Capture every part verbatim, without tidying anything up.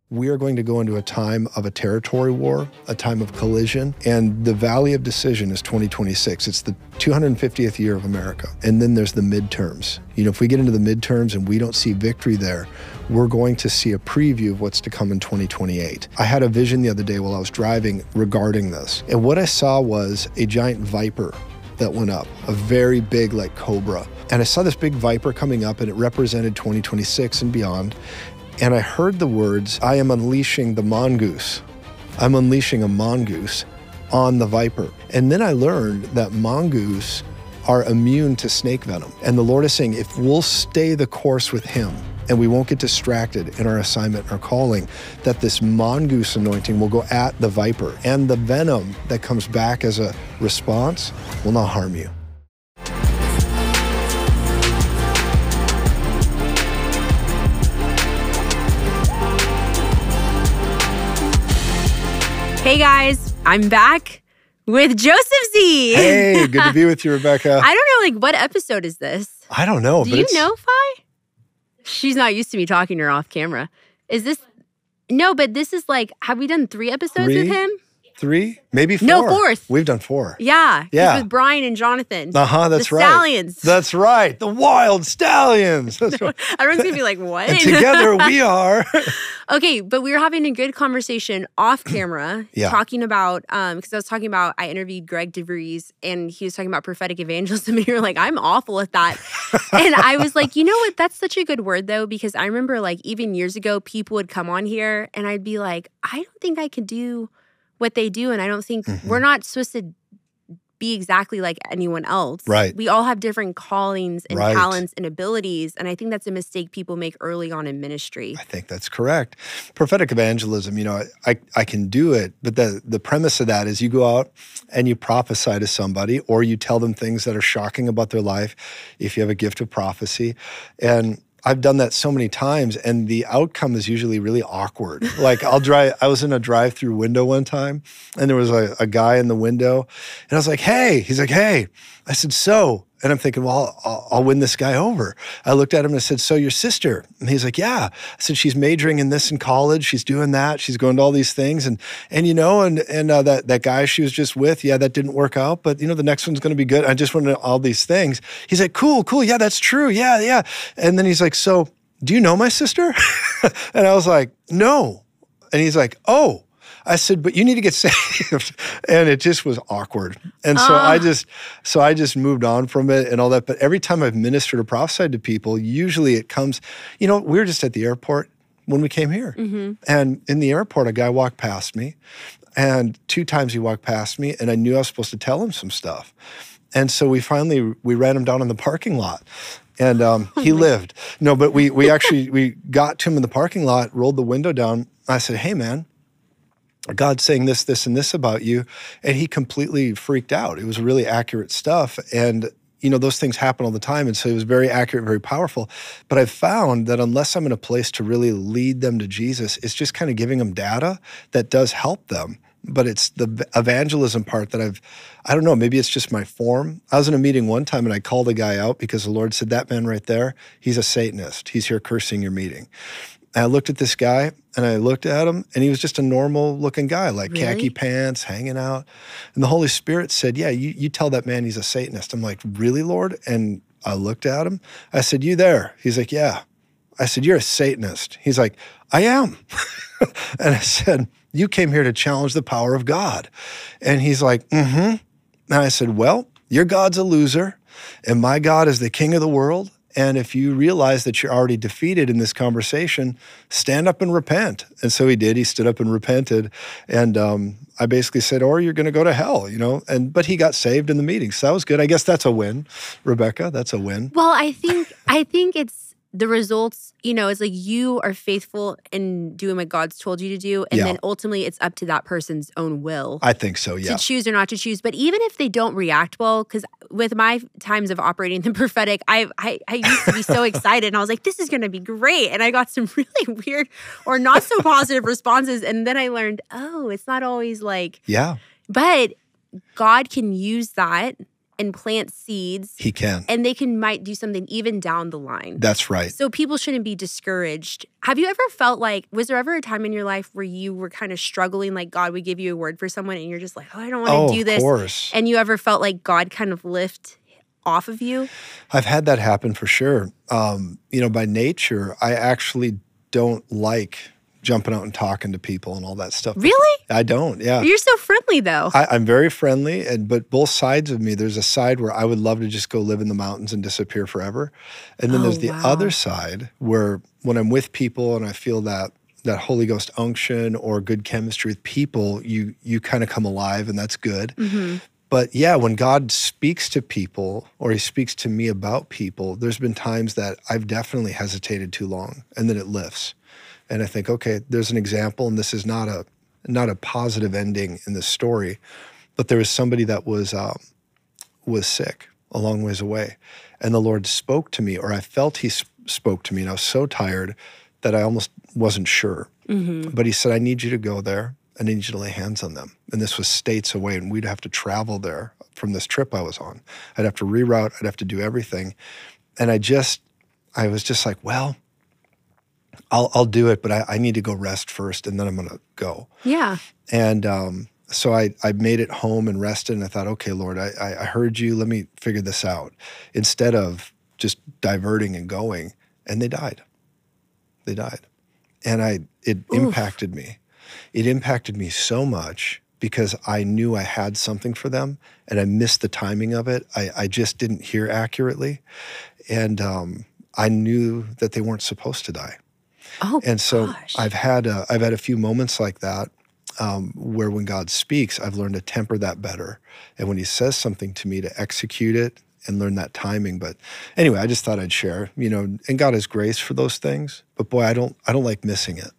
We are going to go into a time of a territory war, a time of collision, and the Valley of Decision is twenty twenty-six. It's the two hundred fiftieth year of America. And then there's the midterms. You know, if we get into the midterms and we don't see victory there, we're going to see a preview of what's to come in twenty twenty-eight. I had a vision the other day while I was driving regarding this. And what I saw was a giant viper that went up, a very big like cobra. And I saw this big viper coming up and it represented twenty twenty-six and beyond. And I heard the words, I am unleashing the mongoose. I'm unleashing a mongoose on the viper. And then I learned that mongoose are immune to snake venom. And the Lord is saying, if we'll stay the course with him and we won't get distracted in our assignment and our calling, that this mongoose anointing will go at the viper. And the venom that comes back as a response will not harm you. Hey guys, I'm back with Joseph Z. Hey, good to be with you, Rebecca. I don't know, like, what episode is this? I don't know. Do but you it's... know, Fi? She's not used to me talking to her off camera. Is this? No, but this is like, have we done three episodes Three? with him? Three? Maybe four. No, fourth. We've done four. Yeah. Yeah. With Brian and Jonathan. Uh-huh, that's the right. Stallions. That's right. The Wild Stallions. That's right. Everyone's going to be like, what? And together we are. Okay, but we were having a good conversation off camera, Yeah. talking about, um, because I was talking about, I interviewed Greg DeVries, and he was talking about prophetic evangelism, and you were like, I'm awful at that. And I was like, you know what, that's such a good word, though, because I remember, like, even years ago, people would come on here, and I'd be like, I don't think I could do what they do, and I don't think, Mm-hmm. we're not supposed to be exactly like anyone else. Right. We all have different callings and Right. talents and abilities, and I think that's a mistake people make early on in ministry. I think that's correct. Prophetic evangelism, you know, I, I can do it, but the, the premise of that is you go out and you prophesy to somebody or you tell them things that are shocking about their life if you have a gift of prophecy. And I've done that so many times, and the outcome is usually really awkward. Like I'll drive, I was in a drive-through window one time, and there was a, a guy in the window, and I was like, hey, he's like, hey. I said, so, and I'm thinking, well, I'll, I'll win this guy over. I looked at him and I said, so your sister? And he's like, yeah. I said, she's majoring in this in college. She's doing that. She's going to all these things. And, and you know, and and uh, that, that guy she was just with, yeah, that didn't work out. But, you know, the next one's going to be good. I just wanted all these things. He's like, cool, cool. Yeah, that's true. Yeah, yeah. And then he's like, so do you know my sister? And I was like, no. And he's like, oh. I said, but you need to get saved. And it just was awkward. And so Ah. I just, so I just moved on from it and all that. But every time I've ministered or prophesied to people, usually it comes, you know, we were just at the airport when we came here. Mm-hmm. And in the airport, a guy walked past me. And two times he walked past me, and I knew I was supposed to tell him some stuff. And so we finally, we ran him down in the parking lot. And um, he lived. No, but we we actually, we got to him in the parking lot, rolled the window down. I said, hey, man, God's saying this, this, and this about you. And he completely freaked out. It was really accurate stuff. And, you know, those things happen all the time. And so it was very accurate, very powerful. But I've found that unless I'm in a place to really lead them to Jesus, it's just kind of giving them data that does help them. But it's the evangelism part that I've, I don't know, maybe it's just my form. I was in a meeting one time and I called a guy out because the Lord said, that man right there, he's a Satanist. He's here cursing your meeting. And I looked at this guy and I looked at him and he was just a normal looking guy, like Really? khaki pants, hanging out. And the Holy Spirit said, yeah, you, you tell that man he's a Satanist. I'm like, really, Lord? And I looked at him. I said, you there? He's like, yeah. I said, you're a Satanist. He's like, I am. And I said, you came here to challenge the power of God. And he's like, mm-hmm. And I said, well, your God's a loser and my God is the king of the world. And if you realize that you're already defeated in this conversation, stand up and repent. And so he did. He stood up and repented. And um, I basically said, or you're going to go to hell, you know. And but he got saved in the meeting. So that was good. I guess that's a win, Rebecca. That's a win. Well, I think I think it's the results, you know, it's like you are faithful in doing what God's told you to do. And Yeah. then ultimately it's up to that person's own will. I think so, yeah. To choose or not to choose. But even if they don't react well, because with my times of operating the prophetic, I, I I used to be so excited and I was like, this is going to be great. And I got some really weird or not so positive responses. And then I learned, oh, it's not always like, Yeah. but God can use that and plant seeds. He can. And they can might do something even down the line. That's right. So people shouldn't be discouraged. Have you ever felt like, was there ever a time in your life where you were kind of struggling, like God would give you a word for someone and you're just like, oh, I don't want to oh, do this. Of course. And you ever felt like God kind of lift off of you? I've had that happen for sure. Um, you know, by nature, I actually don't like jumping out and talking to people and all that stuff. Really? I don't, yeah. You're so friendly though. I, I'm very friendly, and but both sides of me, there's a side where I would love to just go live in the mountains and disappear forever. And then Oh, there's the wow. other side where when I'm with people and I feel that that Holy Ghost unction or good chemistry with people, you you kind of come alive, and that's good. Mm-hmm. But yeah, when God speaks to people or he speaks to me about people, there's been times that I've definitely hesitated too long, and then it lifts. And I think, okay, there's an example, and this is not a not a positive ending in this story, but there was somebody that was um, was sick a long ways away, and the Lord spoke to me, or I felt he sp- spoke to me, and I was so tired that I almost wasn't sure. Mm-hmm. But he said, I need you to go there. I need you to lay hands on them. And this was states away, and we'd have to travel there from this trip I was on. I'd have to reroute. I'd have to do everything. And I just, I was just like, well, I'll I'll do it, but I, I need to go rest first, and then I'm going to go. Yeah. And um, so I, I made it home and rested, and I thought, okay, Lord, I, I heard you. Let me figure this out. Instead of just diverting and going, and they died. They died. And I it Oof. impacted me. It impacted me so much because I knew I had something for them, and I missed the timing of it. I, I just didn't hear accurately. And um, I knew that they weren't supposed to die. Oh, And so gosh. I've had a, I've had a few moments like that um, where when God speaks, I've learned to temper that better. And when he says something to me, to execute it and learn that timing. But anyway, I just thought I'd share, you know, and God has grace for those things. But boy, I don't, I don't like missing it.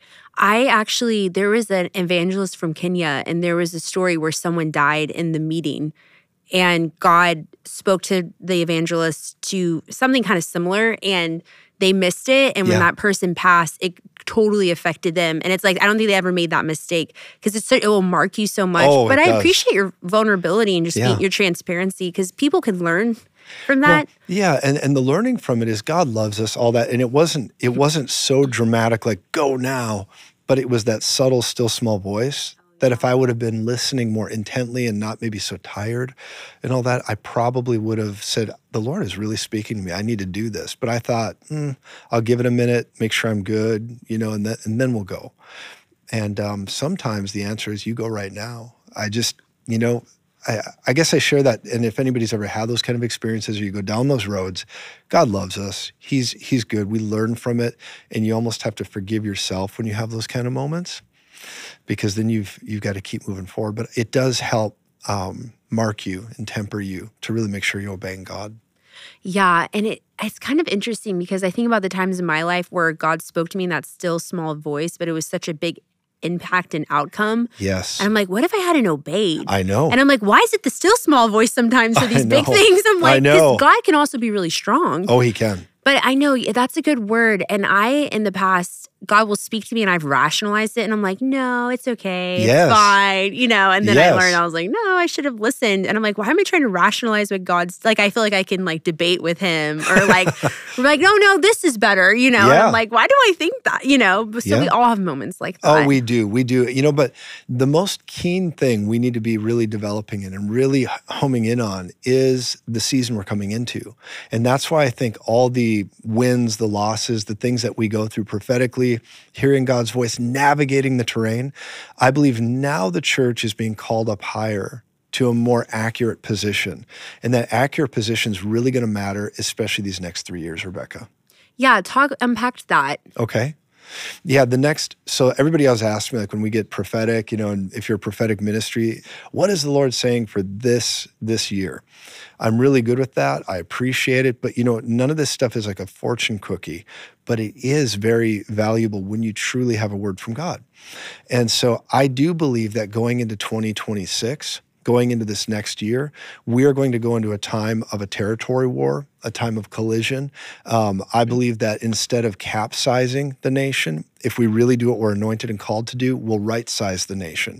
I actually, there was an evangelist from Kenya, and there was a story where someone died in the meeting, and God spoke to the evangelist to something kind of similar, and they missed it. And when Yeah. that person passed, it totally affected them. And it's like, I don't think they ever made that mistake because it's so, it will mark you so much. Oh, but it I does. appreciate your vulnerability and just Yeah. being, your transparency, because people can learn from that. Well, yeah, and, and the learning from it is God loves us, all that. And it wasn't it wasn't so dramatic like, go now, but it was that subtle, still small voice that if I would have been listening more intently and not maybe so tired and all that, I probably would have said, the Lord is really speaking to me. I need to do this. But I thought, mm, I'll give it a minute, make sure I'm good, you know, and, then and then we'll go. And um, sometimes the answer is you go right now. I just, you know, I, I guess I share that. And if anybody's ever had those kind of experiences or you go down those roads, God loves us. He's He's good. We learn from it. And you almost have to forgive yourself when you have those kind of moments, because then you've you've got to keep moving forward. But it does help um, mark you and temper you to really make sure you're obeying God. Yeah, and it it's kind of interesting because I think about the times in my life where God spoke to me in that still small voice, but it was such a big impact and outcome. Yes. And I'm like, what if I hadn't obeyed? I know. And I'm like, why is it the still small voice sometimes for I these big know. things? I'm I like, know. because God can also be really strong. Oh, he can. But I know that's a good word. And I, in the past, God will speak to me and I've rationalized it. And I'm like, no, it's okay. Yes. It's fine. You know, and then Yes. I learned, I was like, no, I should have listened. And I'm like, why am I trying to rationalize what God's, like, I feel like I can like debate with him or like, we're like, no, no, this is better, you know? And Yeah. I'm like, why do I think that, you know? So Yeah. we all have moments like that. Oh, we do. We do. You know, but the most keen thing we need to be really developing in and really homing in on is the season we're coming into. And that's why I think all the wins, the losses, the things that we go through prophetically, hearing God's voice, navigating the terrain, I believe now the church is being called up higher to a more accurate position. And that accurate position is really going to matter, especially these next three years, Rebecca. Yeah, talk, unpack that. Okay. Yeah, the next, so everybody else asks me, like when we get prophetic, you know, and if you're a prophetic ministry, what is the Lord saying for this, this year? I'm really good with that. I appreciate it. But, you know, none of this stuff is like a fortune cookie, but it is very valuable when you truly have a word from God. And so I do believe that going into twenty twenty-six, going into this next year, we are going to go into a time of a territory war, a time of collision. Um, I believe that instead of capsizing the nation, if we really do what we're anointed and called to do, we'll right-size the nation.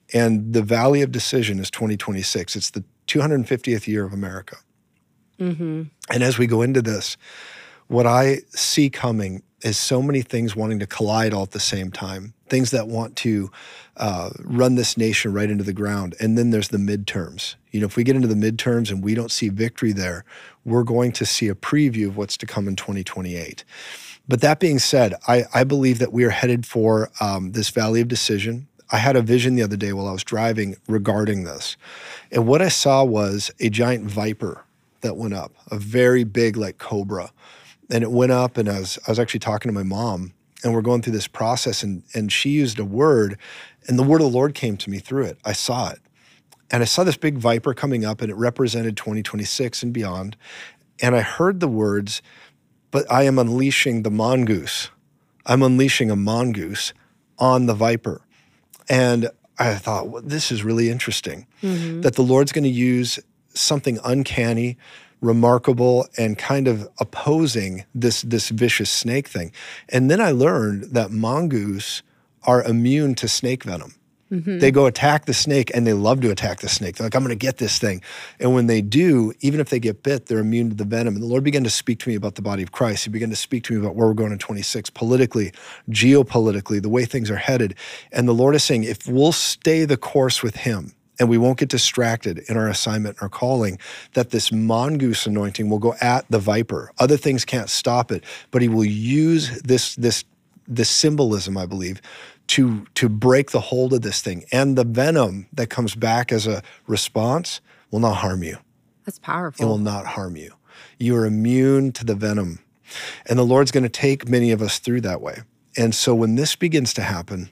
And the Valley of Decision is twenty twenty-six. It's the two hundred fiftieth year of America. Mm-hmm. And as we go into this, what I see coming is so many things wanting to collide all at the same time, things that want to uh, run this nation right into the ground. And then there's the midterms. You know, if we get into the midterms and we don't see victory there, we're going to see a preview of what's to come in twenty twenty-eight. But that being said, I, I believe that we are headed for um, this Valley of Decision. I had a vision the other day while I was driving regarding this. And what I saw was a giant viper that went up, a very big like cobra. And it went up, and I was, I was actually talking to my mom, and we're going through this process, and, and she used a word, and the word of the Lord came to me through it. I saw it. And I saw this big viper coming up, and it represented twenty twenty-six and beyond. And I heard the words, but I am unleashing the mongoose. I'm unleashing a mongoose on the viper. And I thought, well, this is really interesting, mm-hmm. that the Lord's going to use something uncanny, remarkable, and kind of opposing this, this vicious snake thing. And then I learned that mongoose are immune to snake venom. Mm-hmm. They go attack the snake, and they love to attack the snake. They're like, I'm going to get this thing. And when they do, even if they get bit, they're immune to the venom. And the Lord began to speak to me about the body of Christ. He began to speak to me about where we're going in twenty-six, politically, geopolitically, the way things are headed. And the Lord is saying, if we'll stay the course with him, and we won't get distracted in our assignment and our calling, that this mongoose anointing will go at the viper. Other things can't stop it, but he will use this, this, this symbolism, I believe, to, to break the hold of this thing. And the venom that comes back as a response will not harm you. That's powerful. It will not harm you. You are immune to the venom. And the Lord's going to take many of us through that way. And so when this begins to happen,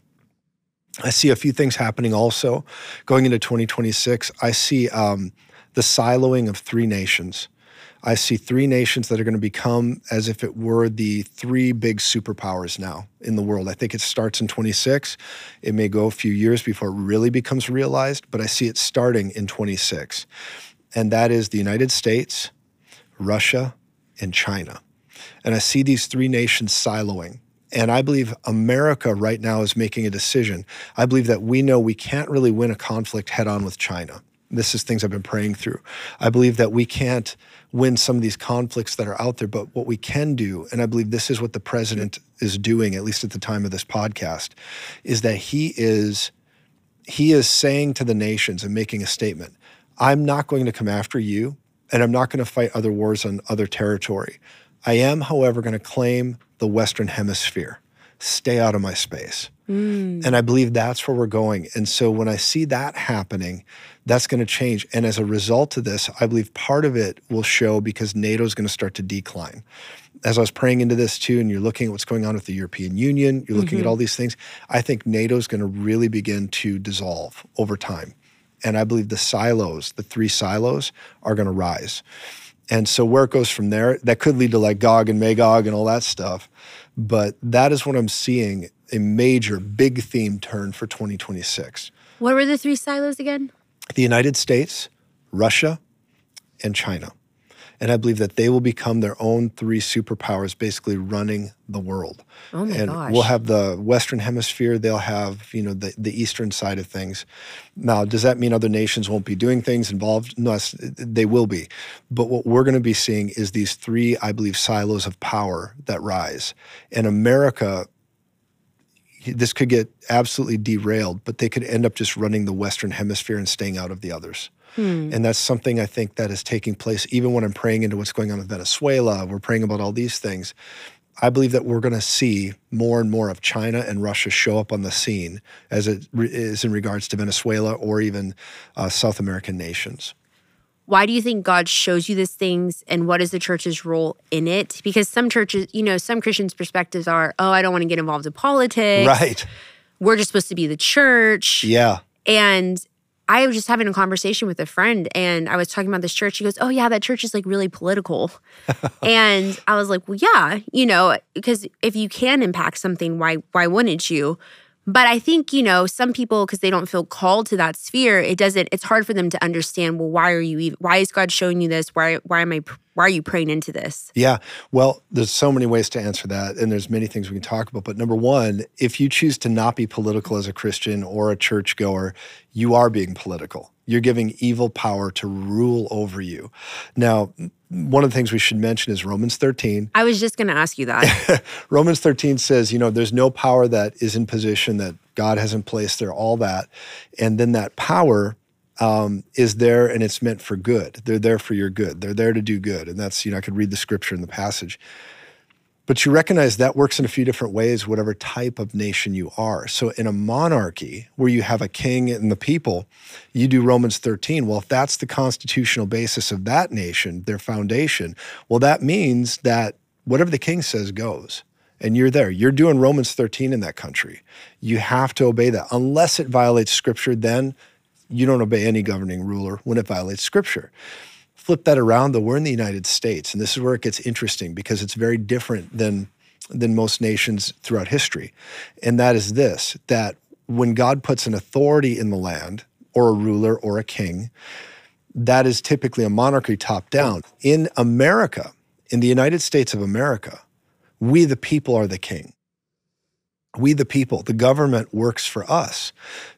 I see a few things happening also. Going into twenty twenty-six, I see um, the siloing of three nations. I see three nations that are going to become as if it were the three big superpowers now in the world. I think it starts in twenty-six. It may go a few years before it really becomes realized, but I see it starting in twenty-six. And that is the United States, Russia, and China. And I see these three nations siloing. And I believe America right now is making a decision. I believe that we know we can't really win a conflict head on with China. This is things I've been praying through. I believe that we can't win some of these conflicts that are out there, but what we can do, and I believe this is what the president is doing, at least at the time of this podcast, is that he is, he is saying to the nations and making a statement, I'm not going to come after you, and I'm not going to fight other wars on other territory. I am, however, going to claim the Western Hemisphere. Stay out of my space. Mm. And I believe that's where we're going. And so when I see that happening, that's going to change. And as a result of this, I believe part of it will show because NATO is going to start to decline. As I was praying into this too, and you're looking at what's going on with the European Union, you're looking mm-hmm. at all these things, I think NATO is going to really begin to dissolve over time. And I believe the silos, the three silos, are going to rise. And so where it goes from there, that could lead to like Gog and Magog and all that stuff. But that is what I'm seeing, a major, big theme turn for twenty twenty-six. What were the three silos again? The United States, Russia, and China. And I believe that they will become their own three superpowers, basically running the world. Oh my and gosh. We'll have the Western Hemisphere. They'll have, you know, the, the Eastern side of things. Now, does that mean other nations won't be doing things involved? No, they will be. But what we're going to be seeing is these three, I believe, silos of power that rise. And America, this could get absolutely derailed, but they could end up just running the Western Hemisphere and staying out of the others. Hmm. And that's something I think that is taking place even when I'm praying into what's going on in Venezuela. We're praying about all these things. I believe that we're going to see more and more of China and Russia show up on the scene as it re- is in regards to Venezuela or even uh, South American nations. Why do you think God shows you these things, and what is the church's role in it? Because some churches, you know, some Christians' perspectives are, oh, I don't want to get involved in politics. Right. We're just supposed to be the church. Yeah. And I was just having a conversation with a friend, and I was talking about this church. She goes, oh, yeah, that church is like really political. And I was like, well, yeah, you know, because if you can impact something, why why wouldn't you? But I think, you know, some people, because they don't feel called to that sphere, it doesn't, it's hard for them to understand, well, why are you even, why is God showing you this? Why, why am I, why are you praying into this? Yeah. Well, there's so many ways to answer that, and there's many things we can talk about. But number one, if you choose to not be political as a Christian or a churchgoer, you are being political. You're giving evil power to rule over you. Now, one of the things we should mention is Romans thirteen. I was just going to ask you that. Romans thirteen says, you know, there's no power that is in position that God hasn't placed there, all that. And then that power um, is there, and it's meant for good. They're there for your good. They're there to do good. And that's, you know, I could read the scripture in the passage. But you recognize that works in a few different ways, whatever type of nation you are. So in a monarchy where you have a king and the people, you do Romans thirteen. Well, if that's the constitutional basis of that nation, their foundation, well, that means that whatever the king says goes. And you're there. You're doing Romans thirteen in that country. You have to obey that. Unless it violates scripture, then you don't obey any governing ruler when it violates scripture. Flip that around, though, we're in the United States, and this is where it gets interesting because it's very different than, than most nations throughout history. And that is this, that when God puts an authority in the land, or a ruler or a king, that is typically a monarchy top down. In America, in the United States of America, we the people are the king. We the people, the government works for us.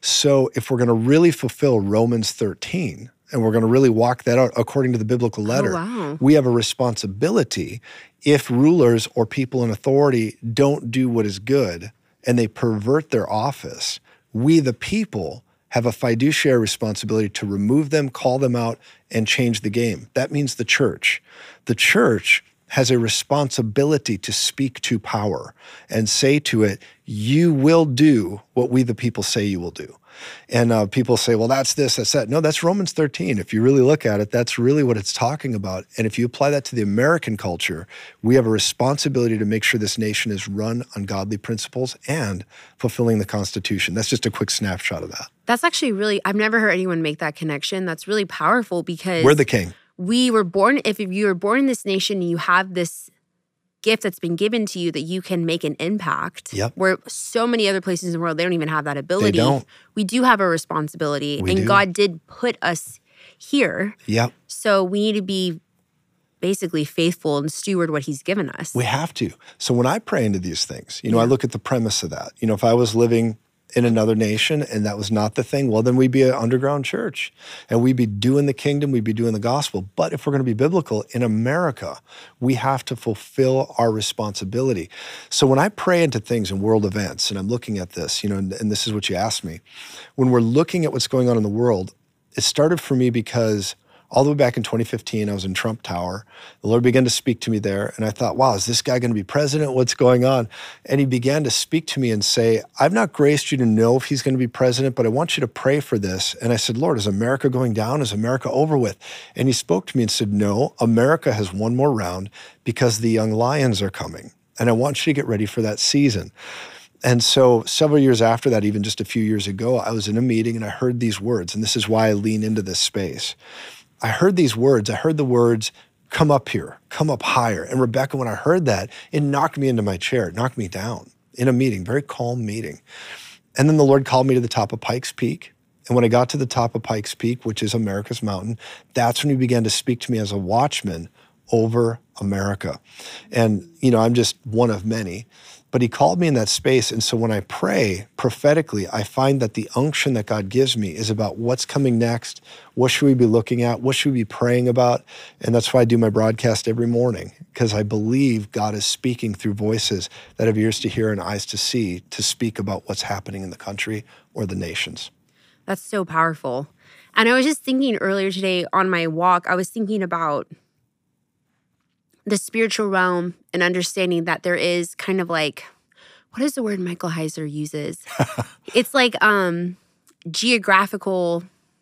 So if we're going to really fulfill Romans thirteen, and we're going to really walk that out according to the biblical letter, Oh, wow. we have a responsibility if rulers or people in authority don't do what is good and they pervert their office, we the people have a fiduciary responsibility to remove them, call them out, and change the game. That means the church. The church has a responsibility to speak to power and say to it, you will do what we the people say you will do. And uh, people say, well, that's this, that's that. No, that's Romans thirteen. If you really look at it, that's really what it's talking about. And if you apply that to the American culture, we have a responsibility to make sure this nation is run on godly principles and fulfilling the Constitution. That's just a quick snapshot of that. That's actually really, I've never heard anyone make that connection. That's really powerful because We're the king. we were born, if you were born in this nation and you have this gift that's been given to you that you can make an impact. Yep. Where so many other places in the world, they don't even have that ability. They don't. We do have a responsibility. We and do. God did put us here. Yep. So we need to be basically faithful and steward what he's given us. We have to. So when I pray into these things, you know, I look at the premise of that. You know, if I was living in another nation and that was not the thing, well, then we'd be an underground church and we'd be doing the kingdom, we'd be doing the gospel. But if we're going to be biblical in America, we have to fulfill our responsibility. So when I pray into things in world events, and I'm looking at this, you know, and, and this is what you asked me, when we're looking at what's going on in the world, it started for me because all the way back in twenty fifteen, I was in Trump Tower. The Lord began to speak to me there, and I thought, wow, is this guy going to be president? What's going on? And he began to speak to me and say, I've not graced you to know if he's going to be president, but I want you to pray for this. And I said, Lord, is America going down? Is America over with? And he spoke to me and said, no, America has one more round because the young lions are coming, and I want you to get ready for that season. And so several years after that, even just a few years ago, I was in a meeting and I heard these words, and this is why I lean into this space. I heard these words. I heard the words, come up here, come up higher. And Rebecca, when I heard that, it knocked me into my chair. It knocked me down in a meeting, very calm meeting. And then the Lord called me to the top of Pikes Peak. And when I got to the top of Pikes Peak, which is America's mountain, that's when he began to speak to me as a watchman over America. And, you know, I'm just one of many. But he called me in that space. And so when I pray prophetically, I find that the unction that God gives me is about what's coming next. What should we be looking at? What should we be praying about? And that's why I do my broadcast every morning, because I believe God is speaking through voices that have ears to hear and eyes to see, to speak about what's happening in the country or the nations. That's so powerful. And I was just thinking earlier today on my walk, I was thinking about the spiritual realm and understanding that there is kind of like, what is the word Michael Heiser uses? It's like um, geographical,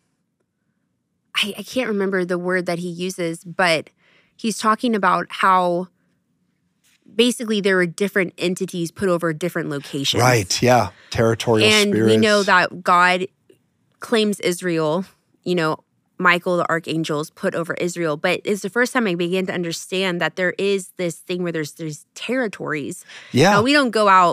I, I can't remember the word that he uses, but he's talking about how basically there were different entities put over different locations. Right, yeah, territorial and spirits. we know that God claims Israel, you know, Michael, the archangel, is put over Israel. But it's the first time I began to understand that there is this thing where there's there's territories. Yeah. Now, we don't go out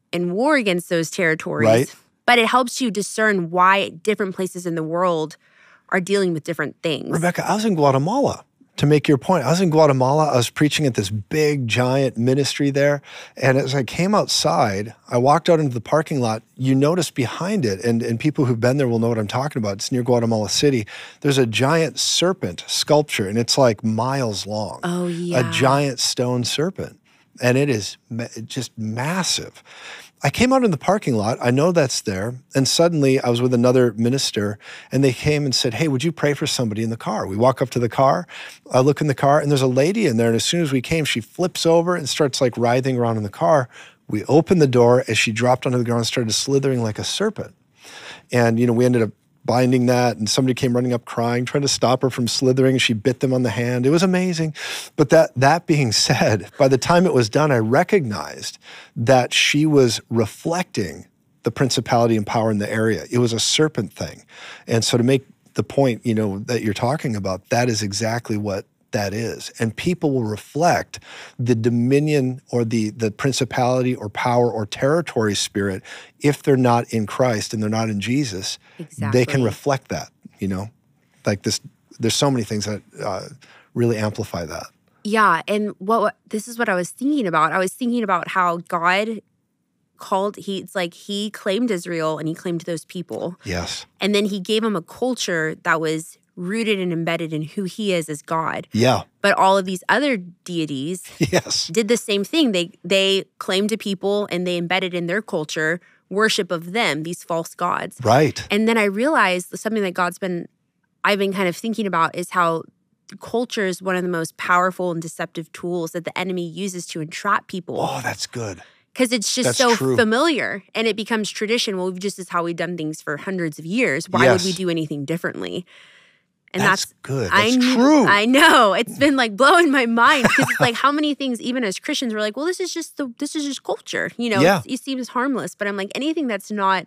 and war against those territories. Right. But it helps you discern why different places in the world are dealing with different things. Rebecca, I was in Guatemala. To make your point, I was in Guatemala. I was preaching at this big, giant ministry there. And as I came outside, I walked out into the parking lot. You notice behind it, and, and people who've been there will know what I'm talking about. It's near Guatemala City. There's a giant serpent sculpture, and it's like miles long. Oh, yeah. A giant stone serpent. And it is ma- just massive. I came out in the parking lot. I know that's there. And suddenly I was with another minister and they came and said, hey, would you pray for somebody in the car? We walk up to the car. I look in the car and there's a lady in there. And as soon as we came, she flips over and starts like writhing around in the car. We opened the door as she dropped onto the ground and started slithering like a serpent. And, you know, we ended up binding that, and somebody came running up crying, trying to stop her from slithering, and she bit them on the hand. It was amazing. But that that being said, by the time it was done, I recognized that she was reflecting the principality and power in the area. It was a serpent thing. And so to make the point, you know, that you're talking about, that is exactly what that is. And people will reflect the dominion or the, the principality or power or territory spirit if they're not in Christ and they're not in Jesus. Exactly. They can reflect that, you know? Like this, there's so many things that uh, really amplify that. Yeah, and what this is what I was thinking about. I was thinking about how God called, he, it's like he claimed Israel and he claimed those people. Yes. And then he gave them a culture that was rooted and embedded in who he is as God. Yeah. But all of these other deities Yes. did the same thing. They they claimed a people and they embedded in their culture worship of them, these false gods. Right. And then I realized something that God's been, I've been kind of thinking about is how culture is one of the most powerful and deceptive tools that the enemy uses to entrap people. Oh, that's good. Because it's just That's so true. familiar and it becomes tradition. Well, just is how we've done things for hundreds of years. Why Yes. would we do anything differently? And That's, that's, good. I That's knew, true. I know. It's been like blowing my mind because it's like how many things, even as Christians, we're like, well, this is just the this is just culture. You know, Yeah. it's, it seems harmless. But I'm like, anything that's not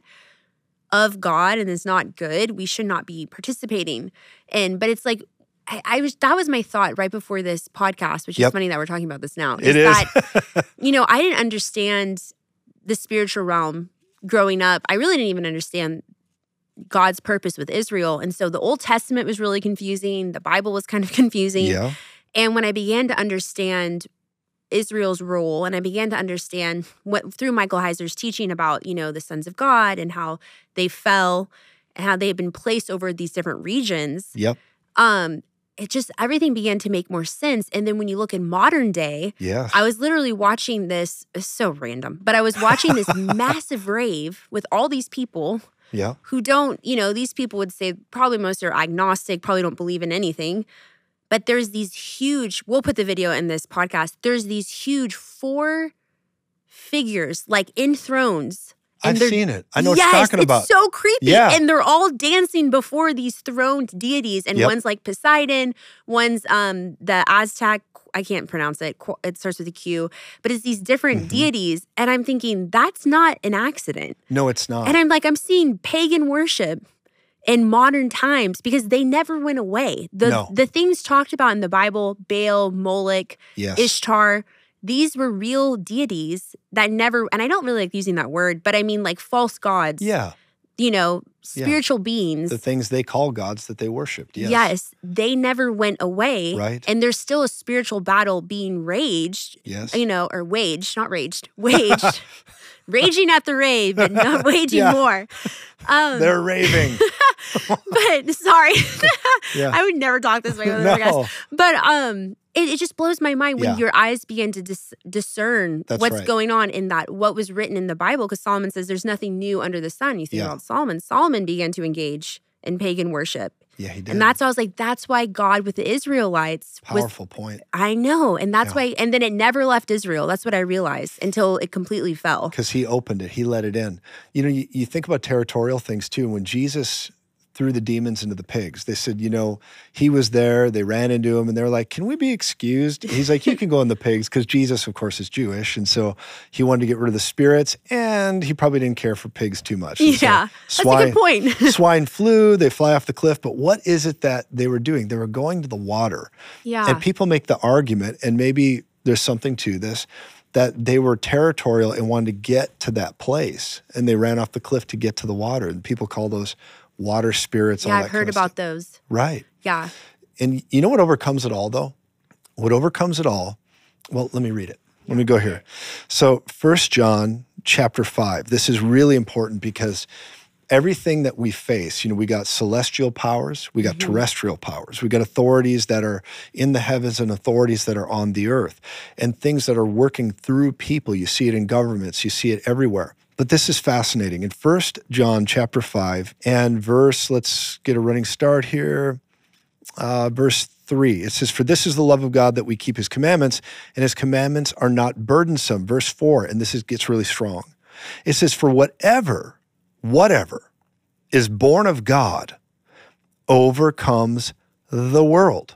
of God and is not good, we should not be participating in. But it's like, I, I was that was my thought right before this podcast, which Yep. is funny that we're talking about this now. It is. That, you know, I didn't understand the spiritual realm growing up. I really didn't even understand God's purpose with Israel. And so the Old Testament was really confusing. The Bible was kind of confusing. Yeah. And when I began to understand Israel's role and I began to understand what through Michael Heiser's teaching about, you know, the sons of God and how they fell and how they had been placed over these different regions, Yep. um, it just, everything began to make more sense. And then when you look in modern day, Yes. I was literally watching this, it's so random, but I was watching this massive rave with all these people Yeah. who don't, you know, these people would say probably most are agnostic, probably don't believe in anything. But there's these huge, we'll put the video in this podcast, there's these huge four figures like in thrones. I've they're- seen it. I know what yes, you're talking it's about. so creepy. Yeah. And they're all dancing before these throned deities. And Yep. one's like Poseidon, one's um the Aztec, I can't pronounce it. Qu- It starts with a Q. But it's these different Mhm. deities. And I'm thinking, that's not an accident. No, it's not. And I'm like, I'm seeing pagan worship in modern times because they never went away. The No. the things talked about in the Bible, Baal, Moloch, yes. Ishtar, these were real deities that never, and I don't really like using that word, but I mean like false gods, Yeah. you know, Yeah. spiritual beings. The things they call gods that they worshipped. Yes. Yes, they never went away. Right. And there's still a spiritual battle being raged, Yes. you know, or waged, not raged, waged. Raging at the rave, but not waging Yeah. more. Um, They're raving. but sorry, Yeah. I would never talk this way with other guys. No. But um, it, it just blows my mind when Yeah. your eyes begin to dis- discern That's what's right. going on in that, what was written in the Bible. Because Solomon says there's nothing new under the sun. You think Yeah. about Solomon. Solomon began to engage in pagan worship. Yeah, he did. And that's why I was like, that's why God with the Israelites was, Powerful point. I know. And that's Yeah. why, and then it never left Israel. That's what I realized until it completely fell. Because he opened it. He let it in. You know, you, you think about territorial things too. When Jesus threw the demons into the pigs, they said, you know, he was there. They ran into him and they're like, can we be excused? He's like, you can go in the pigs, because Jesus, of course, is Jewish. And so he wanted to get rid of the spirits, and he probably didn't care for pigs too much. And so Yeah, that's a swine, good point. swine flew, they fly off the cliff. But what is it that they were doing? They were going to the water. Yeah. And people make the argument, and maybe there's something to this, that they were territorial and wanted to get to that place. And they ran off the cliff to get to the water. And people call those water spirits. Yeah, all that I've heard kind of about stuff. those. Right. Yeah. And you know what overcomes it all, though? What overcomes it all, well, let me read it. Let me go here. So First John chapter five, this is really important because everything that we face, you know, we got celestial powers, we got mm-hmm. terrestrial powers, we got authorities that are in the heavens and authorities that are on the earth, and things that are working through people. You see it in governments, you see it everywhere. But this is fascinating. In First John chapter five and verse, let's get a running start here, uh, verse three, it says, "For this is the love of God, that we keep his commandments, and his commandments are not burdensome." Verse four, and this is, gets really strong. It says, "For whatever, whatever is born of God overcomes the world.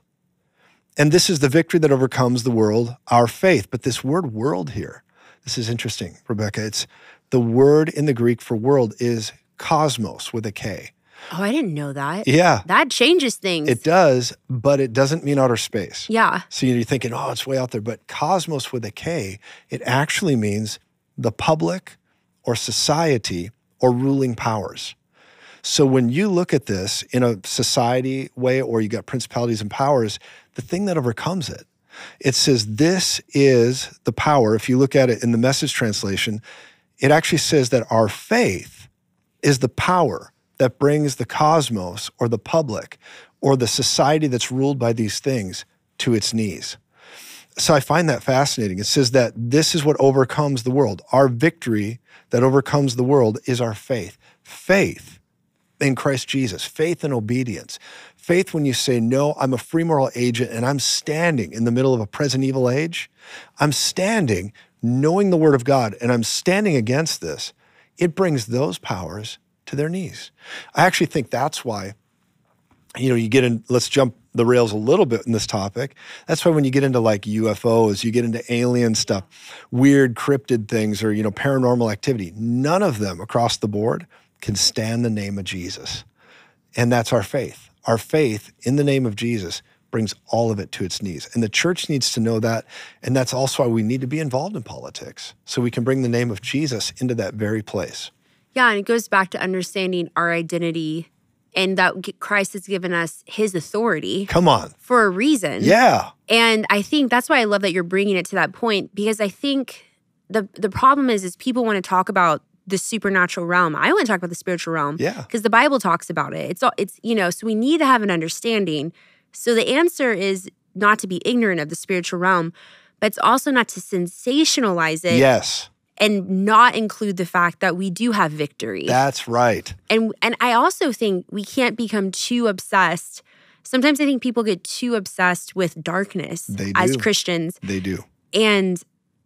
And this is the victory that overcomes the world, our faith." But this word world here, this is interesting, Rebecca. It's the word in the Greek for world is cosmos with a K. Oh, I didn't know that. Yeah. That changes things. It does, but it doesn't mean outer space. Yeah. So you're thinking, oh, it's way out there. But cosmos with a K, it actually means the public or society or ruling powers. So when you look at this in a society way, or you got principalities and powers, the thing that overcomes it, it says this is the power. If you look at it in the Message translation, it actually says that our faith is the power that brings the cosmos or the public or the society that's ruled by these things to its knees. So I find that fascinating. It says that this is what overcomes the world. Our victory that overcomes the world is our faith. Faith in Christ Jesus, faith and obedience. Faith when you say, no, I'm a free moral agent and I'm standing in the middle of a present evil age. I'm standing knowing the word of God and I'm standing against this. It brings those powers to their knees. I actually think that's why, you know, you get in, let's jump the rails a little bit in this topic. That's why when you get into like U F Os, you get into alien stuff, weird cryptid things or, you know, paranormal activity, none of them across the board can stand the name of Jesus. And that's our faith. Our faith in the name of Jesus brings all of it to its knees. And the church needs to know that. And that's also why we need to be involved in politics, so we can bring the name of Jesus into that very place. Yeah, and it goes back to understanding our identity and that Christ has given us his authority. Come on. For a reason. Yeah. And I think that's why I love that you're bringing it to that point, because I think the the problem is, is people want to talk about the supernatural realm. I want to talk about the spiritual realm. Yeah. Because the Bible talks about it. It's all, it's, you know, so we need to have an understanding. So the answer is not to be ignorant of the spiritual realm, but it's also not to sensationalize it. Yes. And not include the fact that we do have victory. That's right. And and I also think we can't become too obsessed. Sometimes I think people get too obsessed with darkness They as do. Christians. They do. And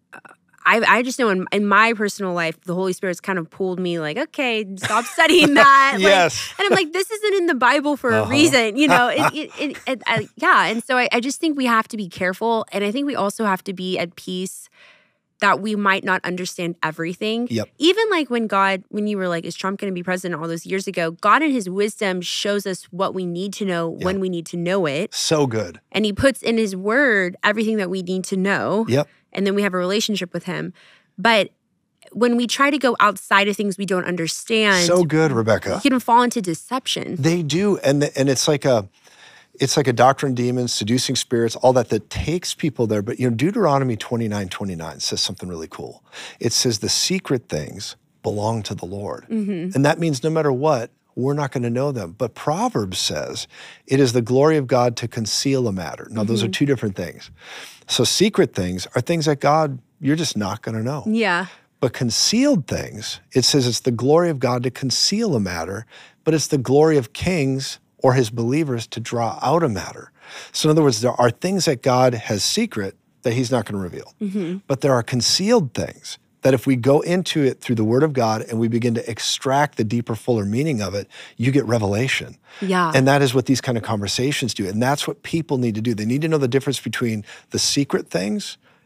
I, I just know in, in my personal life, the Holy Spirit's kind of pulled me like, okay, stop studying that. Yes. Like, and I'm like, this isn't in the Bible for uh-huh. a reason, you know? it, it, it, it, I, yeah, and so I, I just think we have to be careful. And I think we also have to be at peace that we might not understand everything. Yep. Even like when God, when you were like, is Trump going to be president all those years ago? God in his wisdom shows us what we need to know Yep. when we need to know it. So good. And he puts in his word everything that we need to know. Yep. And then we have a relationship with him. But when we try to go outside of things we don't understand, So good, Rebecca. we can fall into deception. They do. And the, and it's like a it's like a doctrine, demons, seducing spirits, all that that takes people there. But you know, Deuteronomy twenty-nine twenty-nine says something really cool. It says the secret things belong to the Lord. Mm-hmm. And that means no matter what, we're not going to know them. But Proverbs says it is the glory of God to conceal a matter. Now, mm-hmm. those are two different things. So secret things are things that God, you're just not going to know. Yeah. But concealed things, it says it's the glory of God to conceal a matter, but it's the glory of kings or his believers to draw out a matter. So in other words, there are things that God has secret that he's not going to reveal. Mm-hmm. But there are concealed things that if we go into it through the word of God and we begin to extract the deeper, fuller meaning of it, you get revelation. Yeah. And that is what these kind of conversations do. And that's what people need to do. They need to know the difference between the secret things